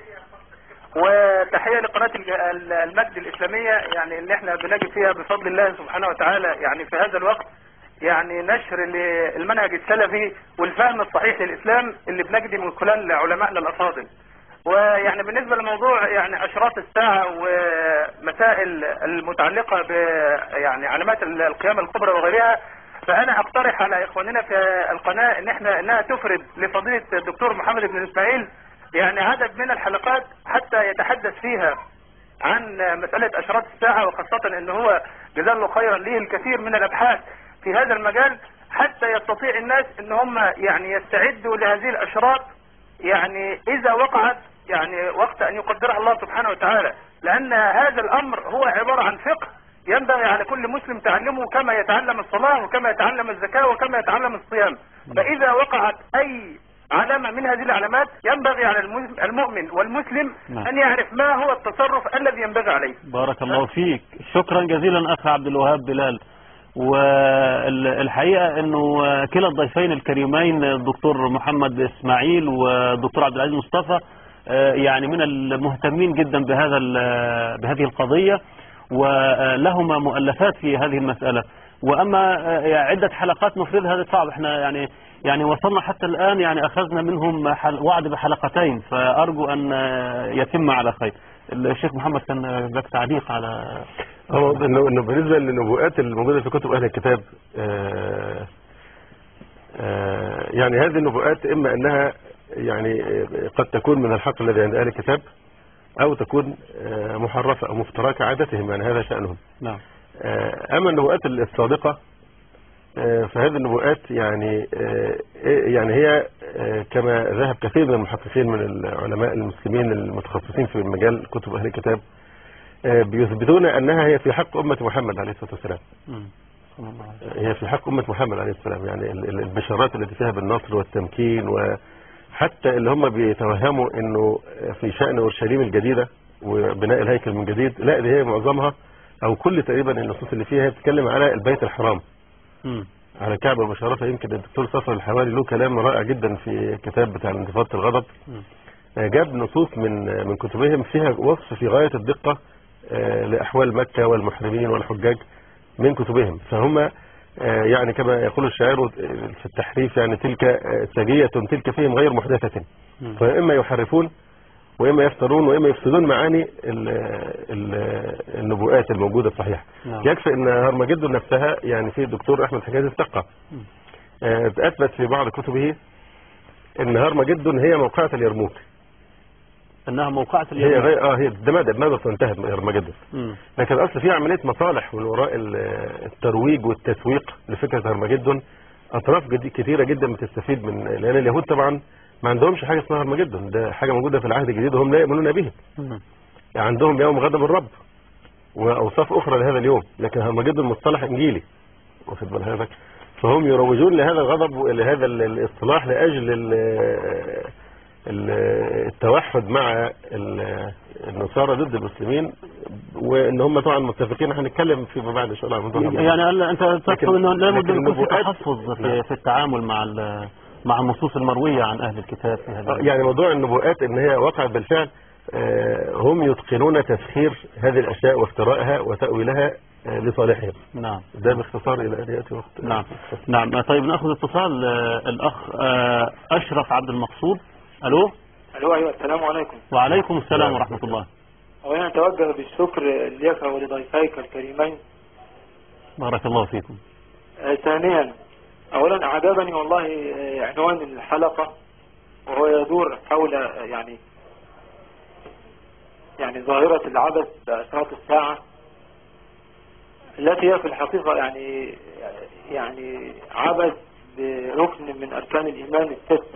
وتحية لقناة المجد الإسلامية، يعني اللي احنا بنجد فيها بفضل الله سبحانه وتعالى يعني في هذا الوقت يعني نشر المنهج السلفي والفهم الصحيح للإسلام اللي بنجد من خلال علمائنا الأفاضل. ويعني بالنسبة لموضوع يعني أشراط الساعة ومسائل المتعلقة ب يعني علامات القيامة الكبرى وغيرها، فأنا أقترح على إخواننا في القناة إنها تفرد لفضيلة الدكتور محمد بن إسماعيل يعني عدد من الحلقات حتى يتحدث فيها عن مسألة أشراط الساعة، وخاصة إن هو جزاه الله خيرا ليه الكثير من الأبحاث في هذا المجال، حتى يستطيع الناس إن هم يعني يستعدوا لهذه الأشراط يعني إذا وقعت، يعني وقت أن يقدرها الله سبحانه وتعالى، لأن هذا الأمر هو عبارة عن فقه ينبغي على كل مسلم تعلمه كما يتعلم الصلاة وكما يتعلم الزكاة وكما يتعلم الصيام. فإذا وقعت أي علامة من هذه العلامات ينبغي على المؤمن والمسلم أن يعرف ما هو التصرف الذي ينبغي عليه. بارك الله فيك، شكرا جزيلا أخ عبد الوهاب بلال. والحقيقة أنه كلا الضيفين الكريمين الدكتور محمد إسماعيل والدكتور عبد العزيز مصطفى يعني من المهتمين جدا بهذه القضية، ولهما مؤلفات في هذه المسألة. وأما عدة حلقات نفرد هذا صعب، احنا يعني وصلنا حتى الآن يعني أخذنا منهم وعد بحلقتين، فأرجو أن يتم على خير. الشيخ محمد كان لك تعليق على إنه بالنسبة للنبوءات الموجودة في كتب أهل الكتاب، يعني هذه النبوءات إما أنها يعني قد تكون من الحق الذي عند أهل الكتاب، أو تكون محرفة أو مفترى كعادتهم، يعني هذا شأنهم. نعم. أما النبوءات الصادقة فهذه النبوءات يعني هي كما ذهب كثير من المحققين من العلماء المسلمين المتخصصين في مجال كتب أهل الكتاب بيثبتون أنها هي في حق أمة محمد عليه الصلاة والسلام. هي في حق أمة محمد عليه السلام، يعني البشارات التي فيها بالنصر والتمكين، وحتى اللي هم بيتوهموا أنه في شأن أورشليم الجديدة وبناء الهيكل من جديد، لا دي هي معظمها أو كل تقريبا النصوص اللي فيها بتتكلم على البيت الحرام، على الكعبة وبشارتها. يمكن الدكتور صفر الحوالي له كلام رائع جدا في كتاب بتاع انتفاضة الغضب، جاب نصوص من كتبهم فيها وصف في غاية الدقة لأحوال مكة والمحرمين والحجاج من كتبهم. فهم يعني كما يقول الشاعر في التحريف يعني تلك سجية تلك فيهم غير محدثة، فإما يحرفون وإما يفترون وإما يفسدون معاني النبوءات الموجودة الصحيحة. يكفي أن هرمجدون نفسها يعني في الدكتور أحمد حجازي الثقة أثبت في بعض كتبه أن هرمجدون هي موقعة اليرموك، أنها موقعة اليرموك. هي دماغ انتهت هرمجدون، لكن الأصل في عملية مصالح من وراء الترويج والتسويق لفكرة هرمجدون. أطراف كثيرة جدا بتستفيد من، لأن اليهود طبعا ما عندهمش حاجة اسمها هرمجدون، ده حاجة موجودة في العهد الجديد وهم لا يؤمنون به. يعني عندهم يوم غضب الرب وأوصاف أخرى لهذا اليوم، لكن هرمجدون مصطلح إنجيلي، واخد بال حضرتك؟ فهم يروجون لهذا الغضب ولهذا الاصطلاح لأجل التوحد مع النصارى ضد المسلمين، وان هم طبعا متفقين. هنتكلم فيما بعد ان شاء الله. يعني انت تقصد انه لا بد يكون في تحفظ في التعامل مع النصوص المرويه عن اهل الكتاب في هذا. يعني موضوع النبوءات ان هي وقعت بالفعل، هم يتقنون تسخير هذه الاشياء وافترائها وتاويلها لصالحهم. نعم. ده باختصار الى ان ياتي وقت. نعم. طيب ناخذ اتصال الاخ اشرف عبد المقصود. الو. ايوه السلام عليكم. وعليكم السلام ورحمه الله. اولا اتوجه بالشكر لك ولضيفيك الكريمين. بارك الله فيكم. ثانيا اولا عجبني والله عنوان الحلقه، وهو يدور حول يعني ظاهره العبث بأشراط الساعه، التي هي في الحقيقه يعني عبث بركن من اركان الايمان السته.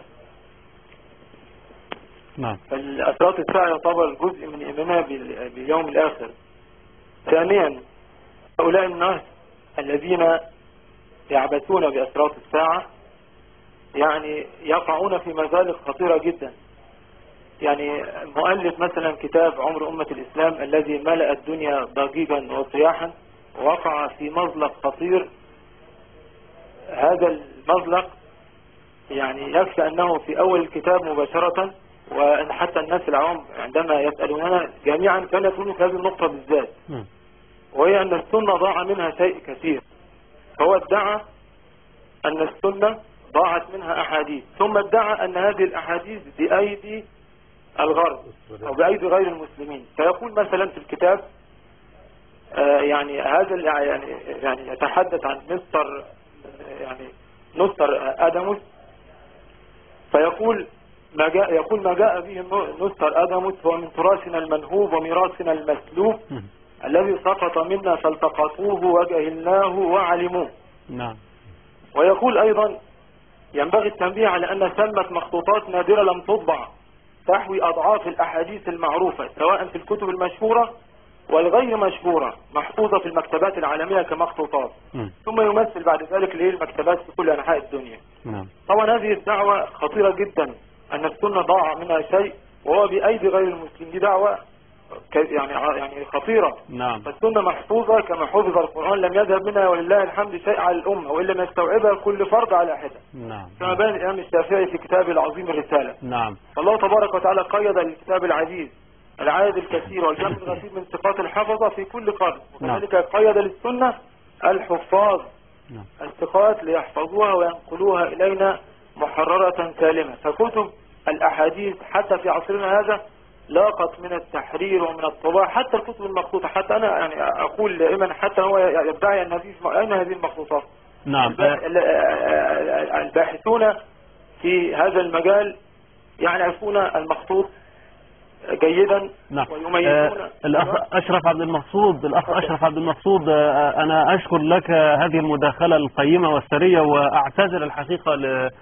نعم. فالأشراط الساعة يعتبر جزء من إيماننا باليوم الآخر. ثانيا هؤلاء الناس الذين يعبثون بأشراط الساعة يعني يقعون في مزالق خطيرة جدا. يعني مؤلف مثلا كتاب عمر أمة الإسلام الذي ملأ الدنيا ضجيجا وصياحا وقع في مزلق خطير. هذا المزلق يعني يكفي أنه في أول الكتاب مباشرة، وأن حتى الناس العوام عندما يسألوننا جميعا كانوا يكونوا في هذه النقطة بالذات، وهي أن السنة ضاع منها شيء كثير. فهو ادعى أن السنة ضاعت منها أحاديث، ثم ادعى أن هذه الأحاديث بأيدي الغرب أو بأيدي غير المسلمين. فيقول مثلا في الكتاب يعني هذا يعني يتحدث عن نستر آدموس، فيقول ما جاء به نستر آدموس هو من تراثنا المنهوب وميراثنا المسلوب الذي سقط منا فالتقطوه وجهلناه وعلموه. نعم. ويقول أيضا ينبغي التنبيه على أن ثمة مخطوطات نادرة لم تطبع تحوي أضعاف الأحاديث المعروفة سواء في الكتب المشهورة والغير مشهورة محفوظة في المكتبات العالمية كمخطوطات، ثم يمثل بعد ذلك المكتبات في كل أنحاء الدنيا. طبعا هذه الدعوة خطيرة جدا، أن السنة ضاع منها شيء وهو بأيدي غير المسلمين. دي دعوة يعني خطيرة. نعم. فالسنة محفوظة كما حفظ القرآن، لم يذهب منها ولله الحمد شيء على الأمة، وإلا ما يستوعبها كل فرد على حدة. نعم. كما بين الإمام الشافعي في كتابه العظيم الرسالة. نعم. الله تبارك وتعالى قيد الكتاب العزيز العدد الكثير والجمع الغفير من صفات الحفظة في كل قرن، وكذلك قيد للسنة الحفاظ الثقات ليحفظوها وينقلوها إلينا محررة سالمة. فكتب الأحاديث حتى في عصرنا هذا لاقت من التحرير ومن الطباعة، حتى الكتب المخطوطة. حتى أنا يعني أقول دائما حتى هو يدعي أن أين هذه المخطوطات؟ نعم. الباحثون في هذا المجال يعرفون المخطوط جيدا. نعم. ويميزون. الأخ أشرف عبد المقصود أنا أشكر لك هذه المداخلة القيمة والثرية، وأعتذر الحقيقة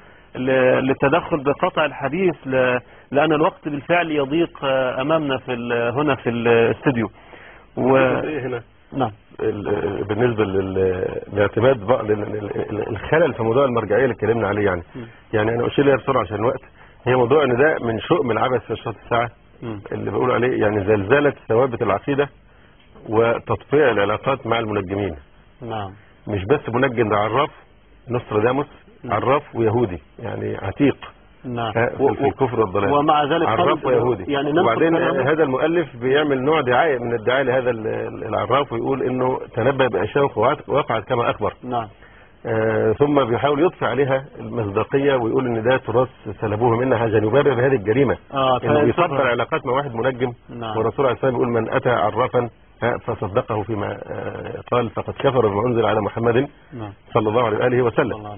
للتدخل بقطع الحديث لأن الوقت بالفعل يضيق أمامنا هنا في الاستوديو. هنا نعم. بالنسبة لاعتماد الخلل في موضوع المرجعية اللي اتكلمنا عليه، يعني أنا أشير لها بسرعة عشان الوقت. هي موضوع ان ده من شؤم العبث في أشراط الساعة اللي بيقولوا عليه، يعني زلزلة ثوابت العقيدة وتطبيع العلاقات مع المنجمين. نعم. مش بس منجم، ده عراف، نوستراداموس عراف ويهودي، يعني عتيق. نعم. في الكفر والضلال، ومع ذلك عراف ويهودي. يعني وبعدين هذا المؤلف بيعمل نوع دعاية من الدعاية لهذا العراف، ويقول انه تنبأ بأشياء وقعت كما أخبر. نعم. ثم بيحاول يضفي عليها المصداقية ويقول ان ده تراث سلبوه منها عشان يبرر هذه الجريمة. انه بيصدر علاقات مع واحد منجم. نعم. والرسول عليه الصلاة والسلام يقول من أتى عرافا فصدقه فيما قال فقد كفر بما أنزل على محمد صلى الله عليه وآله وسلم.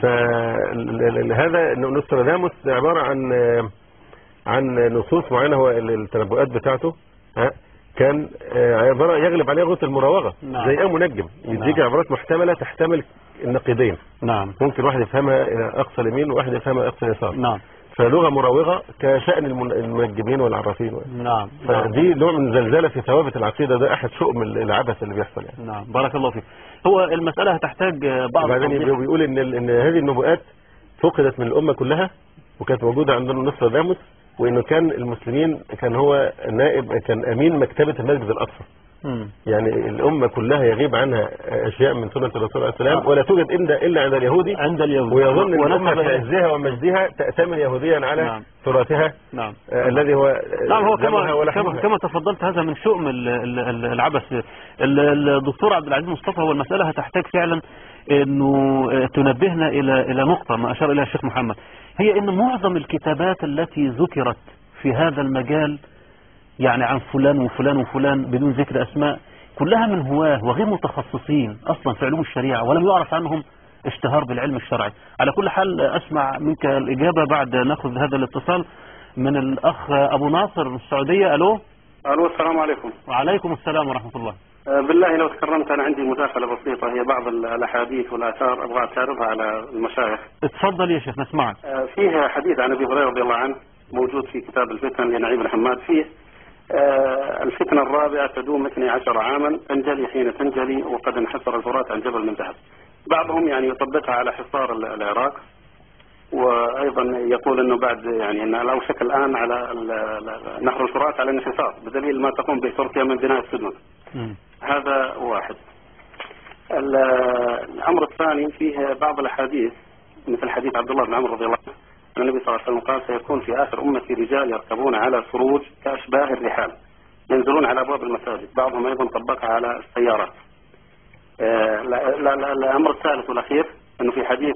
فهذا نوستراداموس عبارة عن نصوص معينة، هو التنبؤات بتاعته كان عبارة يغلب عليها غوث المراوغة. نعم. زي منجم يديك عبارات محتملة تحتمل النقيضين. نعم. ممكن واحد يفهمها إلى أقصى اليمين وواحد يفهمها أقصى اليسار. نعم. فلغة مراوغة كشأن المنجمين والعرافين. نعم. فدي نوع من زلزلة في ثوابت العقيدة، ده أحد شؤم العبث اللي بيحصل يعني. نعم بارك الله فيك. هو المسألة هتحتاج بعض وبعدين بيقول إن هذه النبوءات فقدت من الأمة كلها وكانت موجودة عندنا نوستراداموس، وإنه كان المسلمين كان هو نائب، كان أمين مكتبة المسجد الأقصى. يعني الأمة كلها يغيب عنها أشياء من سنة الرسول عليه السلام ولا توجد إلا عند اليهودي، ويظن أن الأمة في عزها ومجدها تأتمن يهوديا على تراثها. نعم. الذي هو نعم هو كما تفضلت هذا من شؤم العبث. الدكتور عبد العزيز مصطفى، هو المسألة هتحتاج فعلا انه تنبهنا الى نقطة ما اشار اليها الشيخ محمد، هي ان معظم الكتابات التي ذكرت في هذا المجال يعني عن فلان وفلان وفلان بدون ذكر اسماء كلها من هواه وغير متخصصين اصلا في علوم الشريعة ولم يعرف عنهم اشتهار بالعلم الشرعي. على كل حال اسمع منك الاجابة بعد ناخذ هذا الاتصال من الاخ ابو ناصر من السعودية. الو السلام عليكم. وعليكم السلام ورحمة الله. بالله لو تكرمت انا عندي مداخلة بسيطة، هي بعض الاحاديث والاثار ابغى اتعرفها على المشايخ. اتفضل يا شيخ نسمعك. فيها حديث عن ابي هريرة رضي الله عنه موجود في كتاب الفتن لنعيم الحماد، فيه الفتنة الرابعة تدوم 12 عاما تنجلي حين تنجلي وقد انحسر الفرات عن جبل من ذهب. بعضهم يعني يطبقها على حصار العراق، وايضا يقول انه بعد يعني ان لو شك الان على نهر الفرات على الانحسار بدليل ما تقوم به تركيا من بناء السدن. هذا واحد. الامر الثاني فيه بعض الاحاديث مثل حديث عبد الله بن عمرو رضي الله عنه النبي صلى الله عليه وسلم قال سيكون في آخر أمتي رجال يركبون على الفروج كأشباه الرحال ينزلون على أبواب المساجد، بعضهم أيضا طبقها على السيارات. الأمر الثالث والأخير أنه في حديث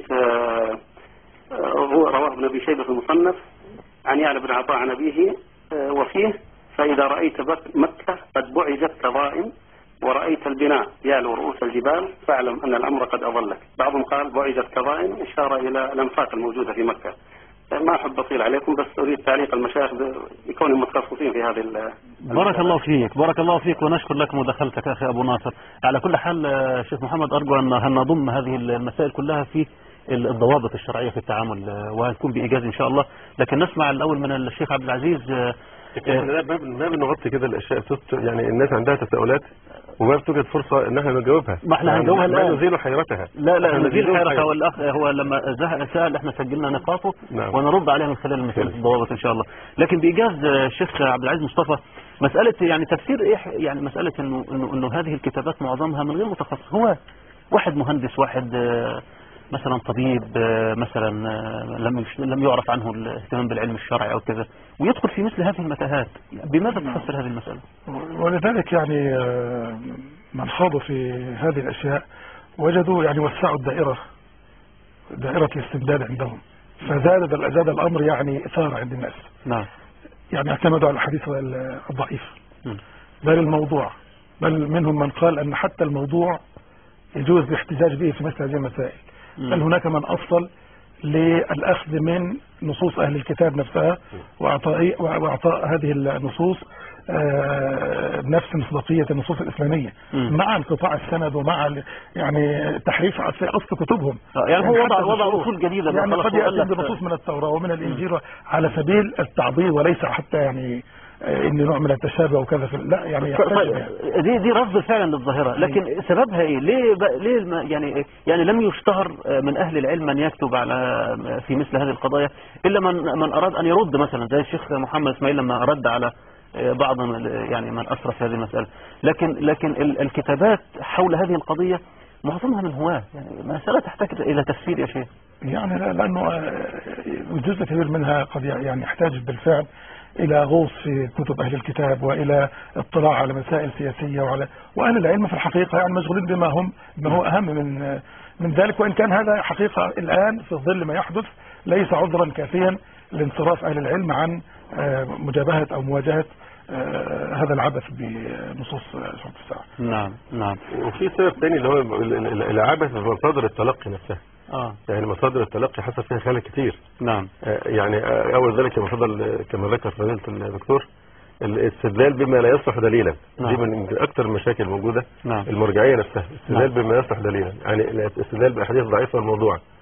رواه ابن أبي شيبة في المصنف عن يعلى بن عطاء عن أبيه وفيه فإذا رأيت مكة قد بعجت كظائم ورأيت البناء يعلو رؤوس الجبال فاعلم أن الأمر قد أضلك. بعضهم قال بعجت كظائم إشارة إلى الأنفاق الموجودة في مكة. ما أحب أطيل عليكم بس أريد تعليق المشايخ بكونهم متخصصين في هذه. بارك الله فيك بارك الله فيك ونشكر لك مداخلتك أخي أبو ناصر. على كل حال شيخ محمد أرجو أن نضم هذه المسائل كلها في الضوابط الشرعية في التعامل وهنكون بإيجاز إن شاء الله. لكن نسمع الأول من الشيخ عبد العزيز. ما بنغطي كده الأشياء يعني الناس عندها تساؤلات وما بتوجد فرصة ان احنا نجاوبها. ما احنا هنجاوبها الان. نزيل حيرتها. لا نزيل حيرتها. والاخ هو لما سأل احنا سجلنا نقاطه. نعم. ونرد عليها من خلال مسألة الضوابط ان شاء الله. لكن بإيجاز الشيخ عبد العزيز مصطفى، مسألة يعني تفسير ايه يعني مسألة انه هذه الكتابات معظمها من غير متخصص، هو واحد مهندس، واحد مثلا طبيب، مثلا لم يعرف عنه الاهتمام بالعلم الشرعي او كذا، ويدخل في مثل هذه المتاهات. بماذا تفسر هذه المسألة؟ ولذلك يعني من خاضوا في هذه الاشياء وجدوا يعني وسعوا دائرة الاستمداد عندهم، فزاد الامر يعني اثارة عند الناس. نعم. يعني اعتمدوا على الحديث الضعيف بل الموضوع، بل منهم من قال ان حتى الموضوع يجوز الاحتجاج به في مثل هذه المسائل. بل هناك من أفضل للأخذ من نصوص أهل الكتاب نفسها وأعطاء هذه النصوص نفس مصداقية النصوص الإسلامية مع انقطاع السند ومع يعني تحريف أصل كتبهم. يعني هو وضع أصول جديدة. يعني قد يأتي بنصوص من التوراة ومن الإنجيل على سبيل التعضيد وليس حتى يعني ان نوع من التشابه وكذا لا يعني دي رفض فعلا للظاهرة. لكن سببها ايه؟ ليه يعني لم يشتهر من اهل العلم من يكتب على في مثل هذه القضايا الا من اراد ان يرد، مثلا زي الشيخ محمد اسماعيل لما رد على بعض يعني من اسرف في هذه المسألة. لكن الكتابات حول هذه القضية معظمها من هواه، يعني مسألة تحتاج الى تفسير يا شيخ. يعني لانه جزء كبير منها قد يعني يحتاج بالفعل إلى غوص في كتب أهل الكتاب وإلى اطلاع على مسائل سياسية وأهل العلم في الحقيقة يعني مشغولين بما هو أهم من ذلك، وإن كان هذا حقيقة الآن في ظل ما يحدث ليس عذرا كافيا لانصراف أهل العلم عن مجابهة أو مواجهة هذا العبث بنصوص شرط الساعة. نعم. وفي سبب ثاني اللي هو العبث بمصادر التلقي نفسها. يعني مصادر التلقي حصل فيها خلل كتير. نعم. يعني اول ذلك كما ذكر فضيلة الدكتور الاستدلال بما لا يصلح دليلا. دي من اكثر المشاكل الموجوده. نعم. المرجعيه نفسها الاستدلال بما يصلح دليلا، يعني الاستدلال باحاديث ضعيفه والموضوع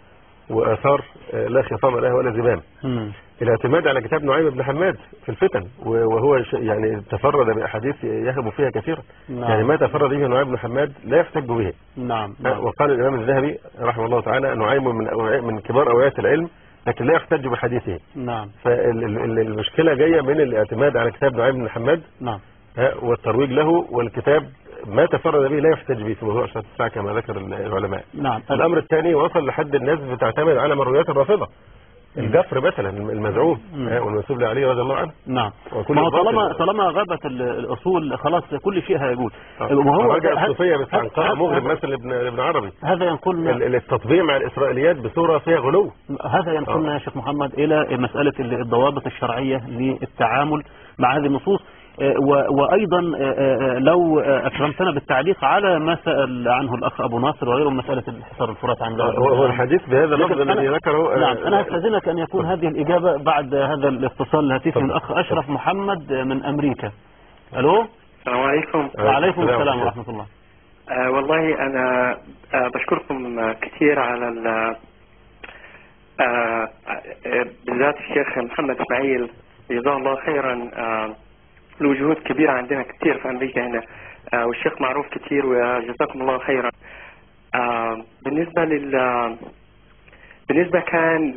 وآثار لا خصام لها ولا زمام. الاعتماد على كتاب نعيم بن حماد في الفتن، وهو يعني تفرد بأحاديث يهب فيها كثيرا. يعني ما تفرد به نعيم بن حماد لا يحتج به. نعم. وقال الإمام الذهبي رحمه الله تعالى نعيم من كبار أوعية العلم لكن لا يحتج بحديثه. نعم. فالمشكلة جاية من الاعتماد على كتاب نعيم بن حماد. نعم. والترويج له، والكتاب ما تفرد به لا يحتج به في موضوع أشراط الساعة كما ذكر العلماء. نعم. الأمر الثاني وصل لحد الناس بتعتمد على مرويات الرافضة. الجفر مثلا المزعوم والمنسوب لعلي رضي الله عنه. نعم. ما هو طالما غابت الأصول خلاص كل شيء هيقول. وهو الصوفية باستعنقاء مغرب مثلا ابن عربي. هذا ينقلنا التطبيع مع الإسرائيليات بصورة فيها غلو. هذا ينقلنا يا شيخ محمد إلى مسألة الضوابط الشرعية للتعامل مع هذه النصوص. وأيضا لو أكرمتنا بالتعليق على ما سأل عنه الأخ أبو ناصر وغيره من مسألة الحصار الفرات عن هو الحديث بهذا اللفظ الذي ذكره. نعم. أنا أستأذنك أن يكون هذه الإجابة بعد هذا الاتصال الهاتفي من الأخ أشرف محمد من أمريكا. ألو. السلام عليكم. وعليكم السلام ورحمة الله. والله أنا بشكركم كثير على بالذات الشيخ محمد إسماعيل جزاه الله خيرا. له جهود كبيرة عندنا كثير في أمريكا هنا، والشيخ معروف كثير وجزاكم الله خيرا. بالنسبة كان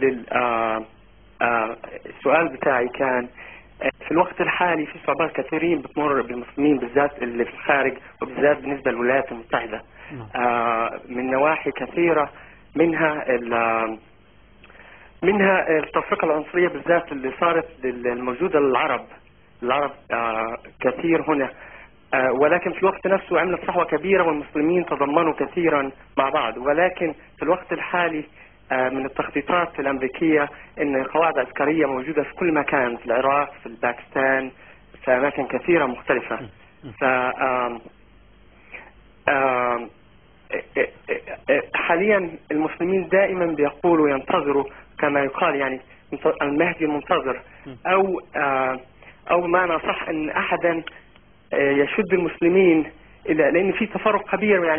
السؤال بتاعي كان في الوقت الحالي في صعوبات كثيرين بتمر بالمسلمين بالذات اللي في الخارج، وبالذات بالنسبة للولايات المتحدة من نواحي كثيرة، منها التفرقة العنصرية بالذات اللي صارت الموجودة للعرب كثير هنا. ولكن في الوقت نفسه عملت صحوة كبيرة والمسلمين تضمنوا كثيرا مع بعض. ولكن في الوقت الحالي من التخطيطات الأمريكية إن قواعد عسكرية موجودة في كل مكان، في العراق، في باكستان، في أماكن كثيرة مختلفة. حاليا المسلمين دائما بيقولوا ينتظروا كما يقال يعني المهدي المنتظر، أو معنى صح أن أحدا يشد المسلمين لأن في تفرق كبير يعني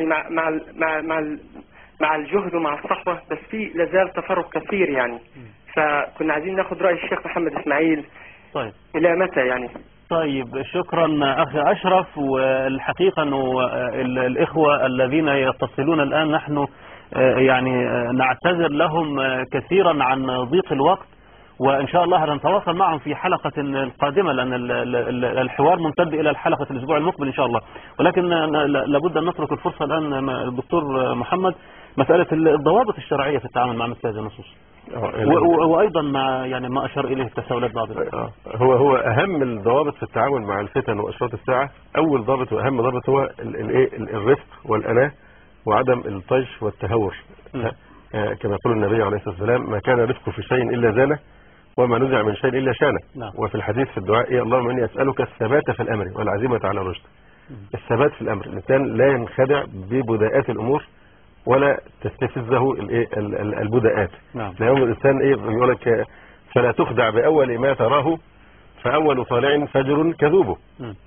مع الجهد ومع الصحوة، بس في لازال تفرق كثير يعني. فكنا عايزين ناخذ رأي الشيخ محمد إسماعيل. طيب. إلى متى يعني؟ طيب شكرا أخي أشرف. والحقيقة أنه الإخوة الذين يتصلون الآن نحن يعني نعتذر لهم كثيرا عن ضيق الوقت، وإن شاء الله هنتواصل معهم في حلقة القادمة لأن الحوار ممتد إلى الحلقة الأسبوع المقبل إن شاء الله. ولكن لابد أن نترك الفرصة الآن الدكتور محمد مسألة الضوابط الشرعية في التعامل مع مثل هذه النصوص، وأيضا ما أشار إليه التساؤلات بعض هو أهم الضوابط في التعامل مع الفتن وأشراط الساعة. أول ضابط وأهم ضابط هو الرفق والأناة وعدم الطيش والتهور. كما يقول النبي عليه الصلاة والسلام ما كان رفق في شيء إلا زانه وما نزع من شيء إلا شانه. وفي الحديث في الدعاء اللهم إني أسألك الثبات في الأمر والعزيمة على الرشد. الثبات في الأمر، الإنسان لا ينخدع ببداءات الأمور ولا تستفزه البداءات. لا يوم الإنسان يقول لك فلا تخدع بأول ما تراه فأول طالع فجر كذوبه.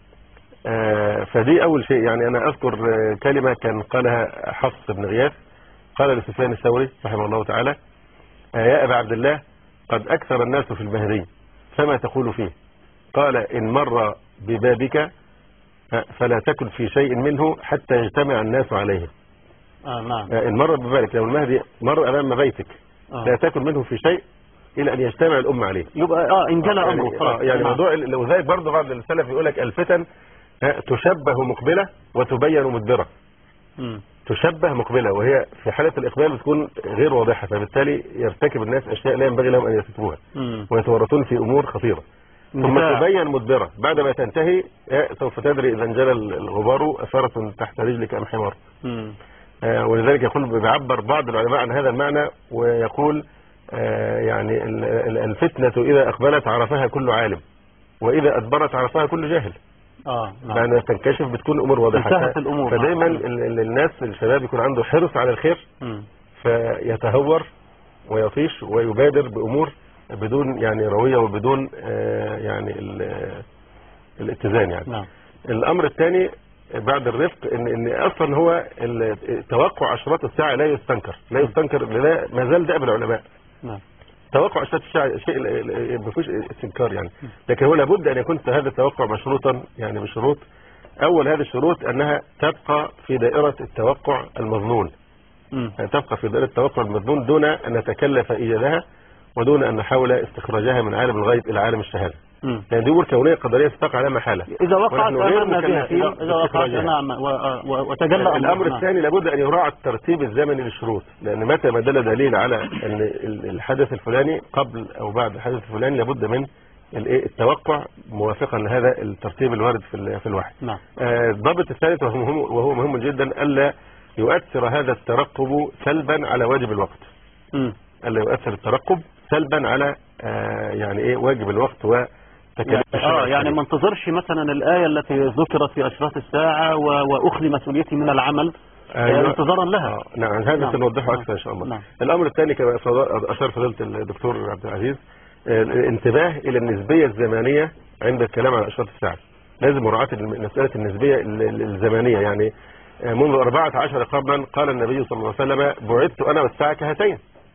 فدي أول شيء. يعني أنا أذكر كلمة كان قالها حفص بن غياث، قال لسفيان الثوري رحمه الله تعالى يا أبا عبد الله قد أكثر الناس في المهدي فما تقول فيه؟ قال إن مر ببابك فلا تكن في شيء منه حتى يجتمع الناس عليه. نعم. إن مر ببابك لو المهدي مر أمام بيتك لا تكن منه في شيء إلى أن يجتمع الأمة عليه. يبقى إن جل أمره. يعني موضوع لو ذلك برضه بعض السلف يقول لك الفتن تشبه مقبلة وتبين مدبرة. تشبه مقبلة وهي في حالة الإقبال بتكون غير واضحة، فبالتالي يرتكب الناس أشياء لا ينبغي لهم أن يرتكبوها ويتورطون في أمور خطيرة. ثم تبين مدبرة بعد ما تنتهي سوف تدري إذا انجلى الغبار أثارة تحت رجلك أم حمار. ولذلك يقول بيعبر بعض العلماء عن هذا المعنى ويقول يعني الفتنة إذا أقبلت عرفها كل عالم وإذا أدبرت عرفها كل جاهل. لأنها تنكشف بتكون أمور واضحة. فدايما الناس الشباب يكون عنده حرص على الخير فيتهور ويطيش ويبادر بأمور بدون يعني روية وبدون يعني الاتزان يعني. الأمر الثاني بعد الرفق ان اصلا هو توقع اشراط الساعه لا يستنكر ما زال دأب العلماء. نعم. توقع اشراط الساعه شيء ما فيهوش استنكار يعني، لكن هو لابد ان يكون هذا التوقع مشروطا يعني بشروط. اول هذه الشروط انها تبقى في دائره التوقع المظنون، تبقى في دائره التوقع المظنون دون ان نتكلف ايجادها ودون ان نحاول استخراجها من عالم الغيب الى عالم الشهاده. يعني دي امور كونيه قدريه تقع على محاله. اذا وقعت امرنا بها، اذا وقعت نعم وتجلى الامر الثاني لابد ان يراعى الترتيب الزمني للشروط، لان متى ما دل دليل على ان الحدث الفلاني قبل او بعد الحدث الفلاني لابد من التوقع موافقا لهذا الترتيب الوارد في الوحي. نعم. الضابط الثالث وهو مهم جدا الا يؤثر هذا الترقب سلبا على واجب الوقت. الا يؤثر الترقب سلبا على يعني واجب الوقت وتكاليف الشرع. يعني ما انتظرش مثلا الآية التي ذكرت في أشراط الساعة وأخلي مسؤوليتي من العمل انتظارا لها. نعم هذا سنوضحه أكثر إن شاء الله. نعم. الأمر الثاني كما أشار فضيلة الدكتور عبد العزيز الانتباه إلى النسبية الزمانية عند الكلام عن أشراط الساعة. لازم مراعاة مسألة النسبية الزمانية. يعني منذ 14 قرنا قال النبي صلى الله عليه وسلم بعثت أنا والساعة كهاتين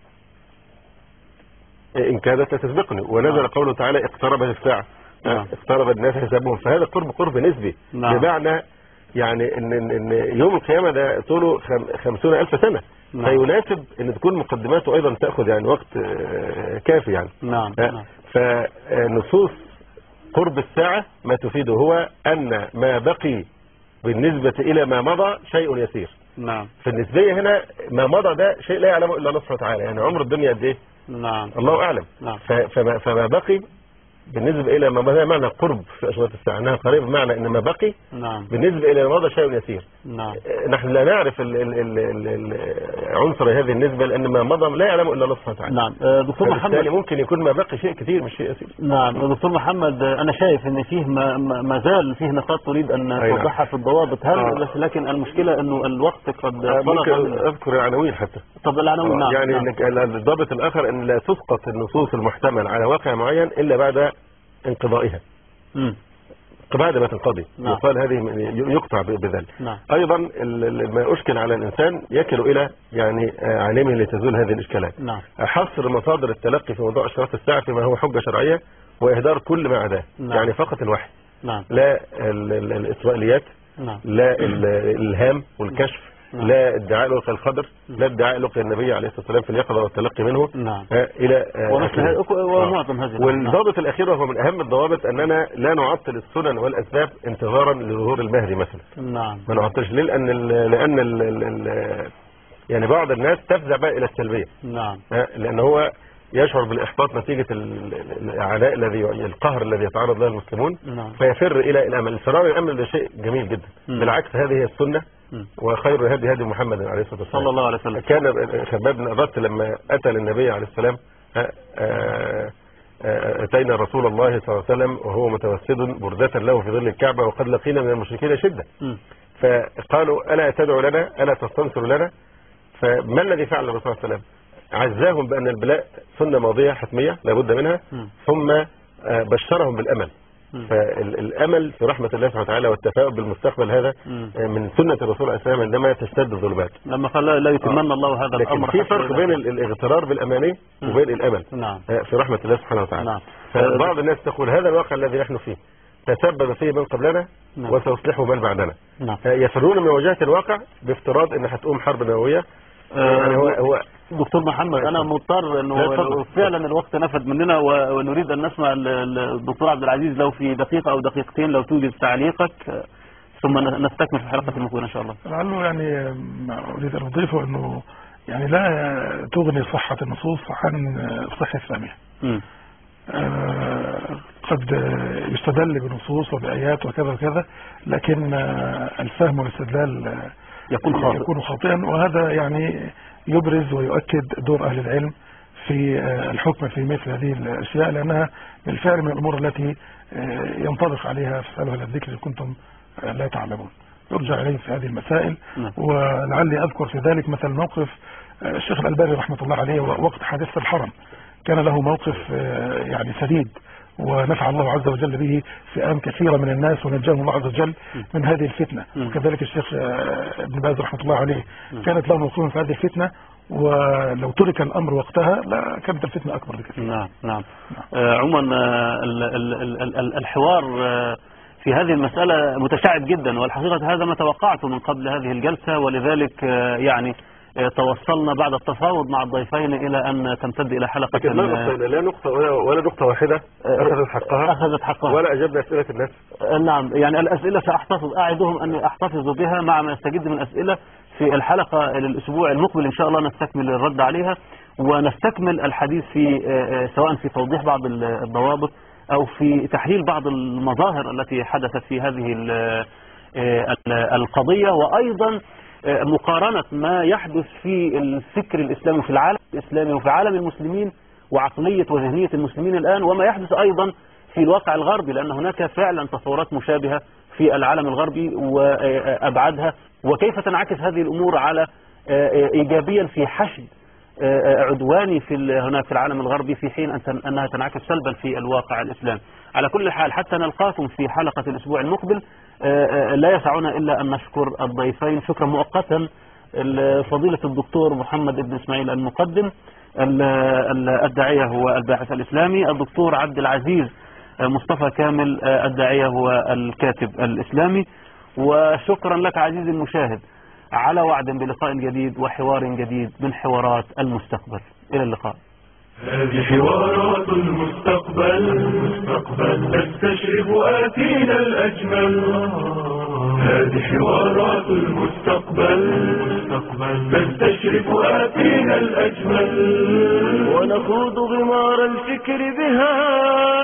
إن كادت لتسبقني، ونزل قوله تعالى اقتربت الساعة اقترب الناس حسابهم، فهذا قرب نسبي. بمعنى يعني ان يوم القيامة ده طوله 50,000 سنة، فيناسب ان تكون مقدماته ايضا تأخذ يعني وقت كافي يعني. فنصوص قرب الساعة ما تفيده هو ان ما بقي بالنسبة الى ما مضى شيء يسير. نعم. فالنسبية هنا ما مضى ده شيء لا يعلمه الا الله سبحانه وتعالى، يعني عمر الدنيا قد ايه؟ نعم. الله اعلم. نعم. فما بقي بالنسبة إلى ما مضى معنى قرب في أشراط الساعة أنها قريب، بمعنى أن ما بقي نعم. بالنسبة إلى ما مضى شيء يسير. نعم. نحن لا نعرف عنصر هذه النسبة لأن ما مضى لا يعلم إلا الله سبحانه وتعالى. نعم. دكتور محمد ممكن يكون ما بقي شيء كثير مش شيء يسير. نعم. دكتور محمد أنا شايف أن فيه ما زال فيه نقاط تريد أن توضحها في الضوابط، لكن المشكلة أنه الوقت قد ممكن أذكر العناوين حتى. طب العناوين نعم. يعني نعم. الضابط الآخر أن لا تسقط النصوص المحتمل على واقع معين إلا بعد انقضائها. بعد ما تنقضي يقال هذه يقطع بذلك. ايضا ما اشكل على الانسان يكل الى يعني عالمه لتزول هذه الاشكالات. حصر مصادر التلقي في موضوع اشراط الساعه فيما هو حجه شرعيه واهدار كل ما عداه. يعني فقط الوحي. لا الاسرائيليات. لا الالهام والكشف. لا ادعاء لقي الخضر، لا ادعاء لقي النبي عليه الصلاه والسلام في اليقظه والتلقي منه. الى ومعظم هذه. والضابط الاخير وهو من اهم الضوابط اننا لا نعطل السنن والاسباب انتظارا لظهور المهدي مثلا. ما نعطلش لان يعني بعض الناس تفزع بقى الى السلبيه. لان هو يشعر بالاحباط نتيجه العناء القهر الذي يتعرض له المسلمون. فيفر الى الامل. الفرار الامل ده شيء جميل جدا. بالعكس هذه هي السنه وخير هدي محمد عليه الصلاه والسلام صلى الله عليه وسلم. كان خباب بن أرط لما اتى للنبي عليه السلام اتينا رسول الله صلى الله عليه وسلم وهو متوسد بردة له في ظل الكعبه وقد لقينا من المشركين شده. فقالوا الا تدعو لنا الا تستنصر لنا؟ فما الذي فعل الرسول صلى الله عليه وسلم؟ عزاهم بان البلاء سنه ماضيه حتميه لابد منها، ثم بشرهم بالامل. فالامل في رحمه الله سبحانه وتعالى والتفاؤل بالمستقبل هذا من سنه الرسول عليه السلام عندما تشتد الظلمات. لما قال لا يتمنى الله هذا الامر. في فرق بين الاغترار بالاماني وبين الامل في رحمه الله سبحانه وتعالى. فبعض الناس تقول هذا الواقع الذي نحن فيه تسبب فيه من قبلنا وسيصلحه من بعدنا. يفرون من مواجهه الواقع بافتراض ان هتقوم حرب نوويه. يعني هو دكتور محمد انا مضطر انه فعلا الوقت نفد مننا ونريد ان نسمع الدكتور عبد العزيز لو في دقيقه او دقيقتين لو توجد تعليقك ثم نستكمل في الحلقه المقبله ان شااء الله. لعله يعني ما اريد ان اضيفه انه يعني لا تغني صحه النصوص عن صحه السامع. قد يستدل بنصوص وبآيات وكذا وكذا، لكن الفهم والاستدلال يكون خاطئا، وهذا يعني يبرز ويؤكد دور أهل العلم في الحكم في مثل هذه الأشياء، لأنها بالفعل من الأمور التي ينطبق عليها فاسألوا أهل الذكر إن كنتم لا تعلمون. يرجع إليه في هذه المسائل. ولعلي أذكر في ذلك مثل موقف الشيخ الألباني رحمة الله عليه وقت حادثة الحرم، كان له موقف يعني سديد ونفع الله عز وجل به فئام كثيرة من الناس ونجاهم الله عز وجل من هذه الفتنة. وكذلك الشيخ ابن باز رحمة الله عليه كانت له نصوص في هذه الفتنة، ولو ترك الأمر وقتها لا كانت الفتنة أكبر بكثير. نعم. عموما الحوار في هذه المسألة متشعب جدا، والحقيقة هذا ما توقعته من قبل هذه الجلسة، ولذلك يعني توصلنا بعد التفاوض مع الضيفين إلى أن تمتد إلى حلقة. لكن لا نقطة ولا نقطة واحدة أخذت حقها ولا أجبنا أسئلة الناس. نعم، يعني الأسئلة أعدهم أن أحتفظ بها مع ما يستجد من أسئلة في الحلقة الأسبوع المقبل إن شاء الله. نستكمل الرد عليها ونستكمل الحديث في سواء في توضيح بعض الضوابط أو في تحليل بعض المظاهر التي حدثت في هذه القضية، وأيضا مقارنة ما يحدث في الفكر الإسلامي في العالم الإسلامي وفي عالم المسلمين وعقلية وذهنية المسلمين الآن، وما يحدث أيضا في الواقع الغربي، لأن هناك فعلا تصورات مشابهة في العالم الغربي وأبعادها، وكيف تنعكس هذه الأمور على إيجابيا في حشد عدواني هناك في العالم الغربي، في حين أنها تنعكس سلبا في الواقع الإسلامي. على كل حال حتى نلقاكم في حلقة الأسبوع المقبل لا يسعنا إلا أن نشكر الضيفين شكرا مؤقتا، فضيلة الدكتور محمد بن إسماعيل المقدم الداعية هو الباحث الإسلامي، الدكتور عبد العزيز مصطفى كامل الداعية هو الكاتب الإسلامي. وشكرا لك عزيزي المشاهد، على وعد بلقاء جديد وحوار جديد من حوارات المستقبل. إلى اللقاء. هذه حوارات المستقبل تستشرف آتينا الأجمل. هذه حوارات المستقبل تستشرف آتينا الأجمل، ونخوض غمار الفكر بها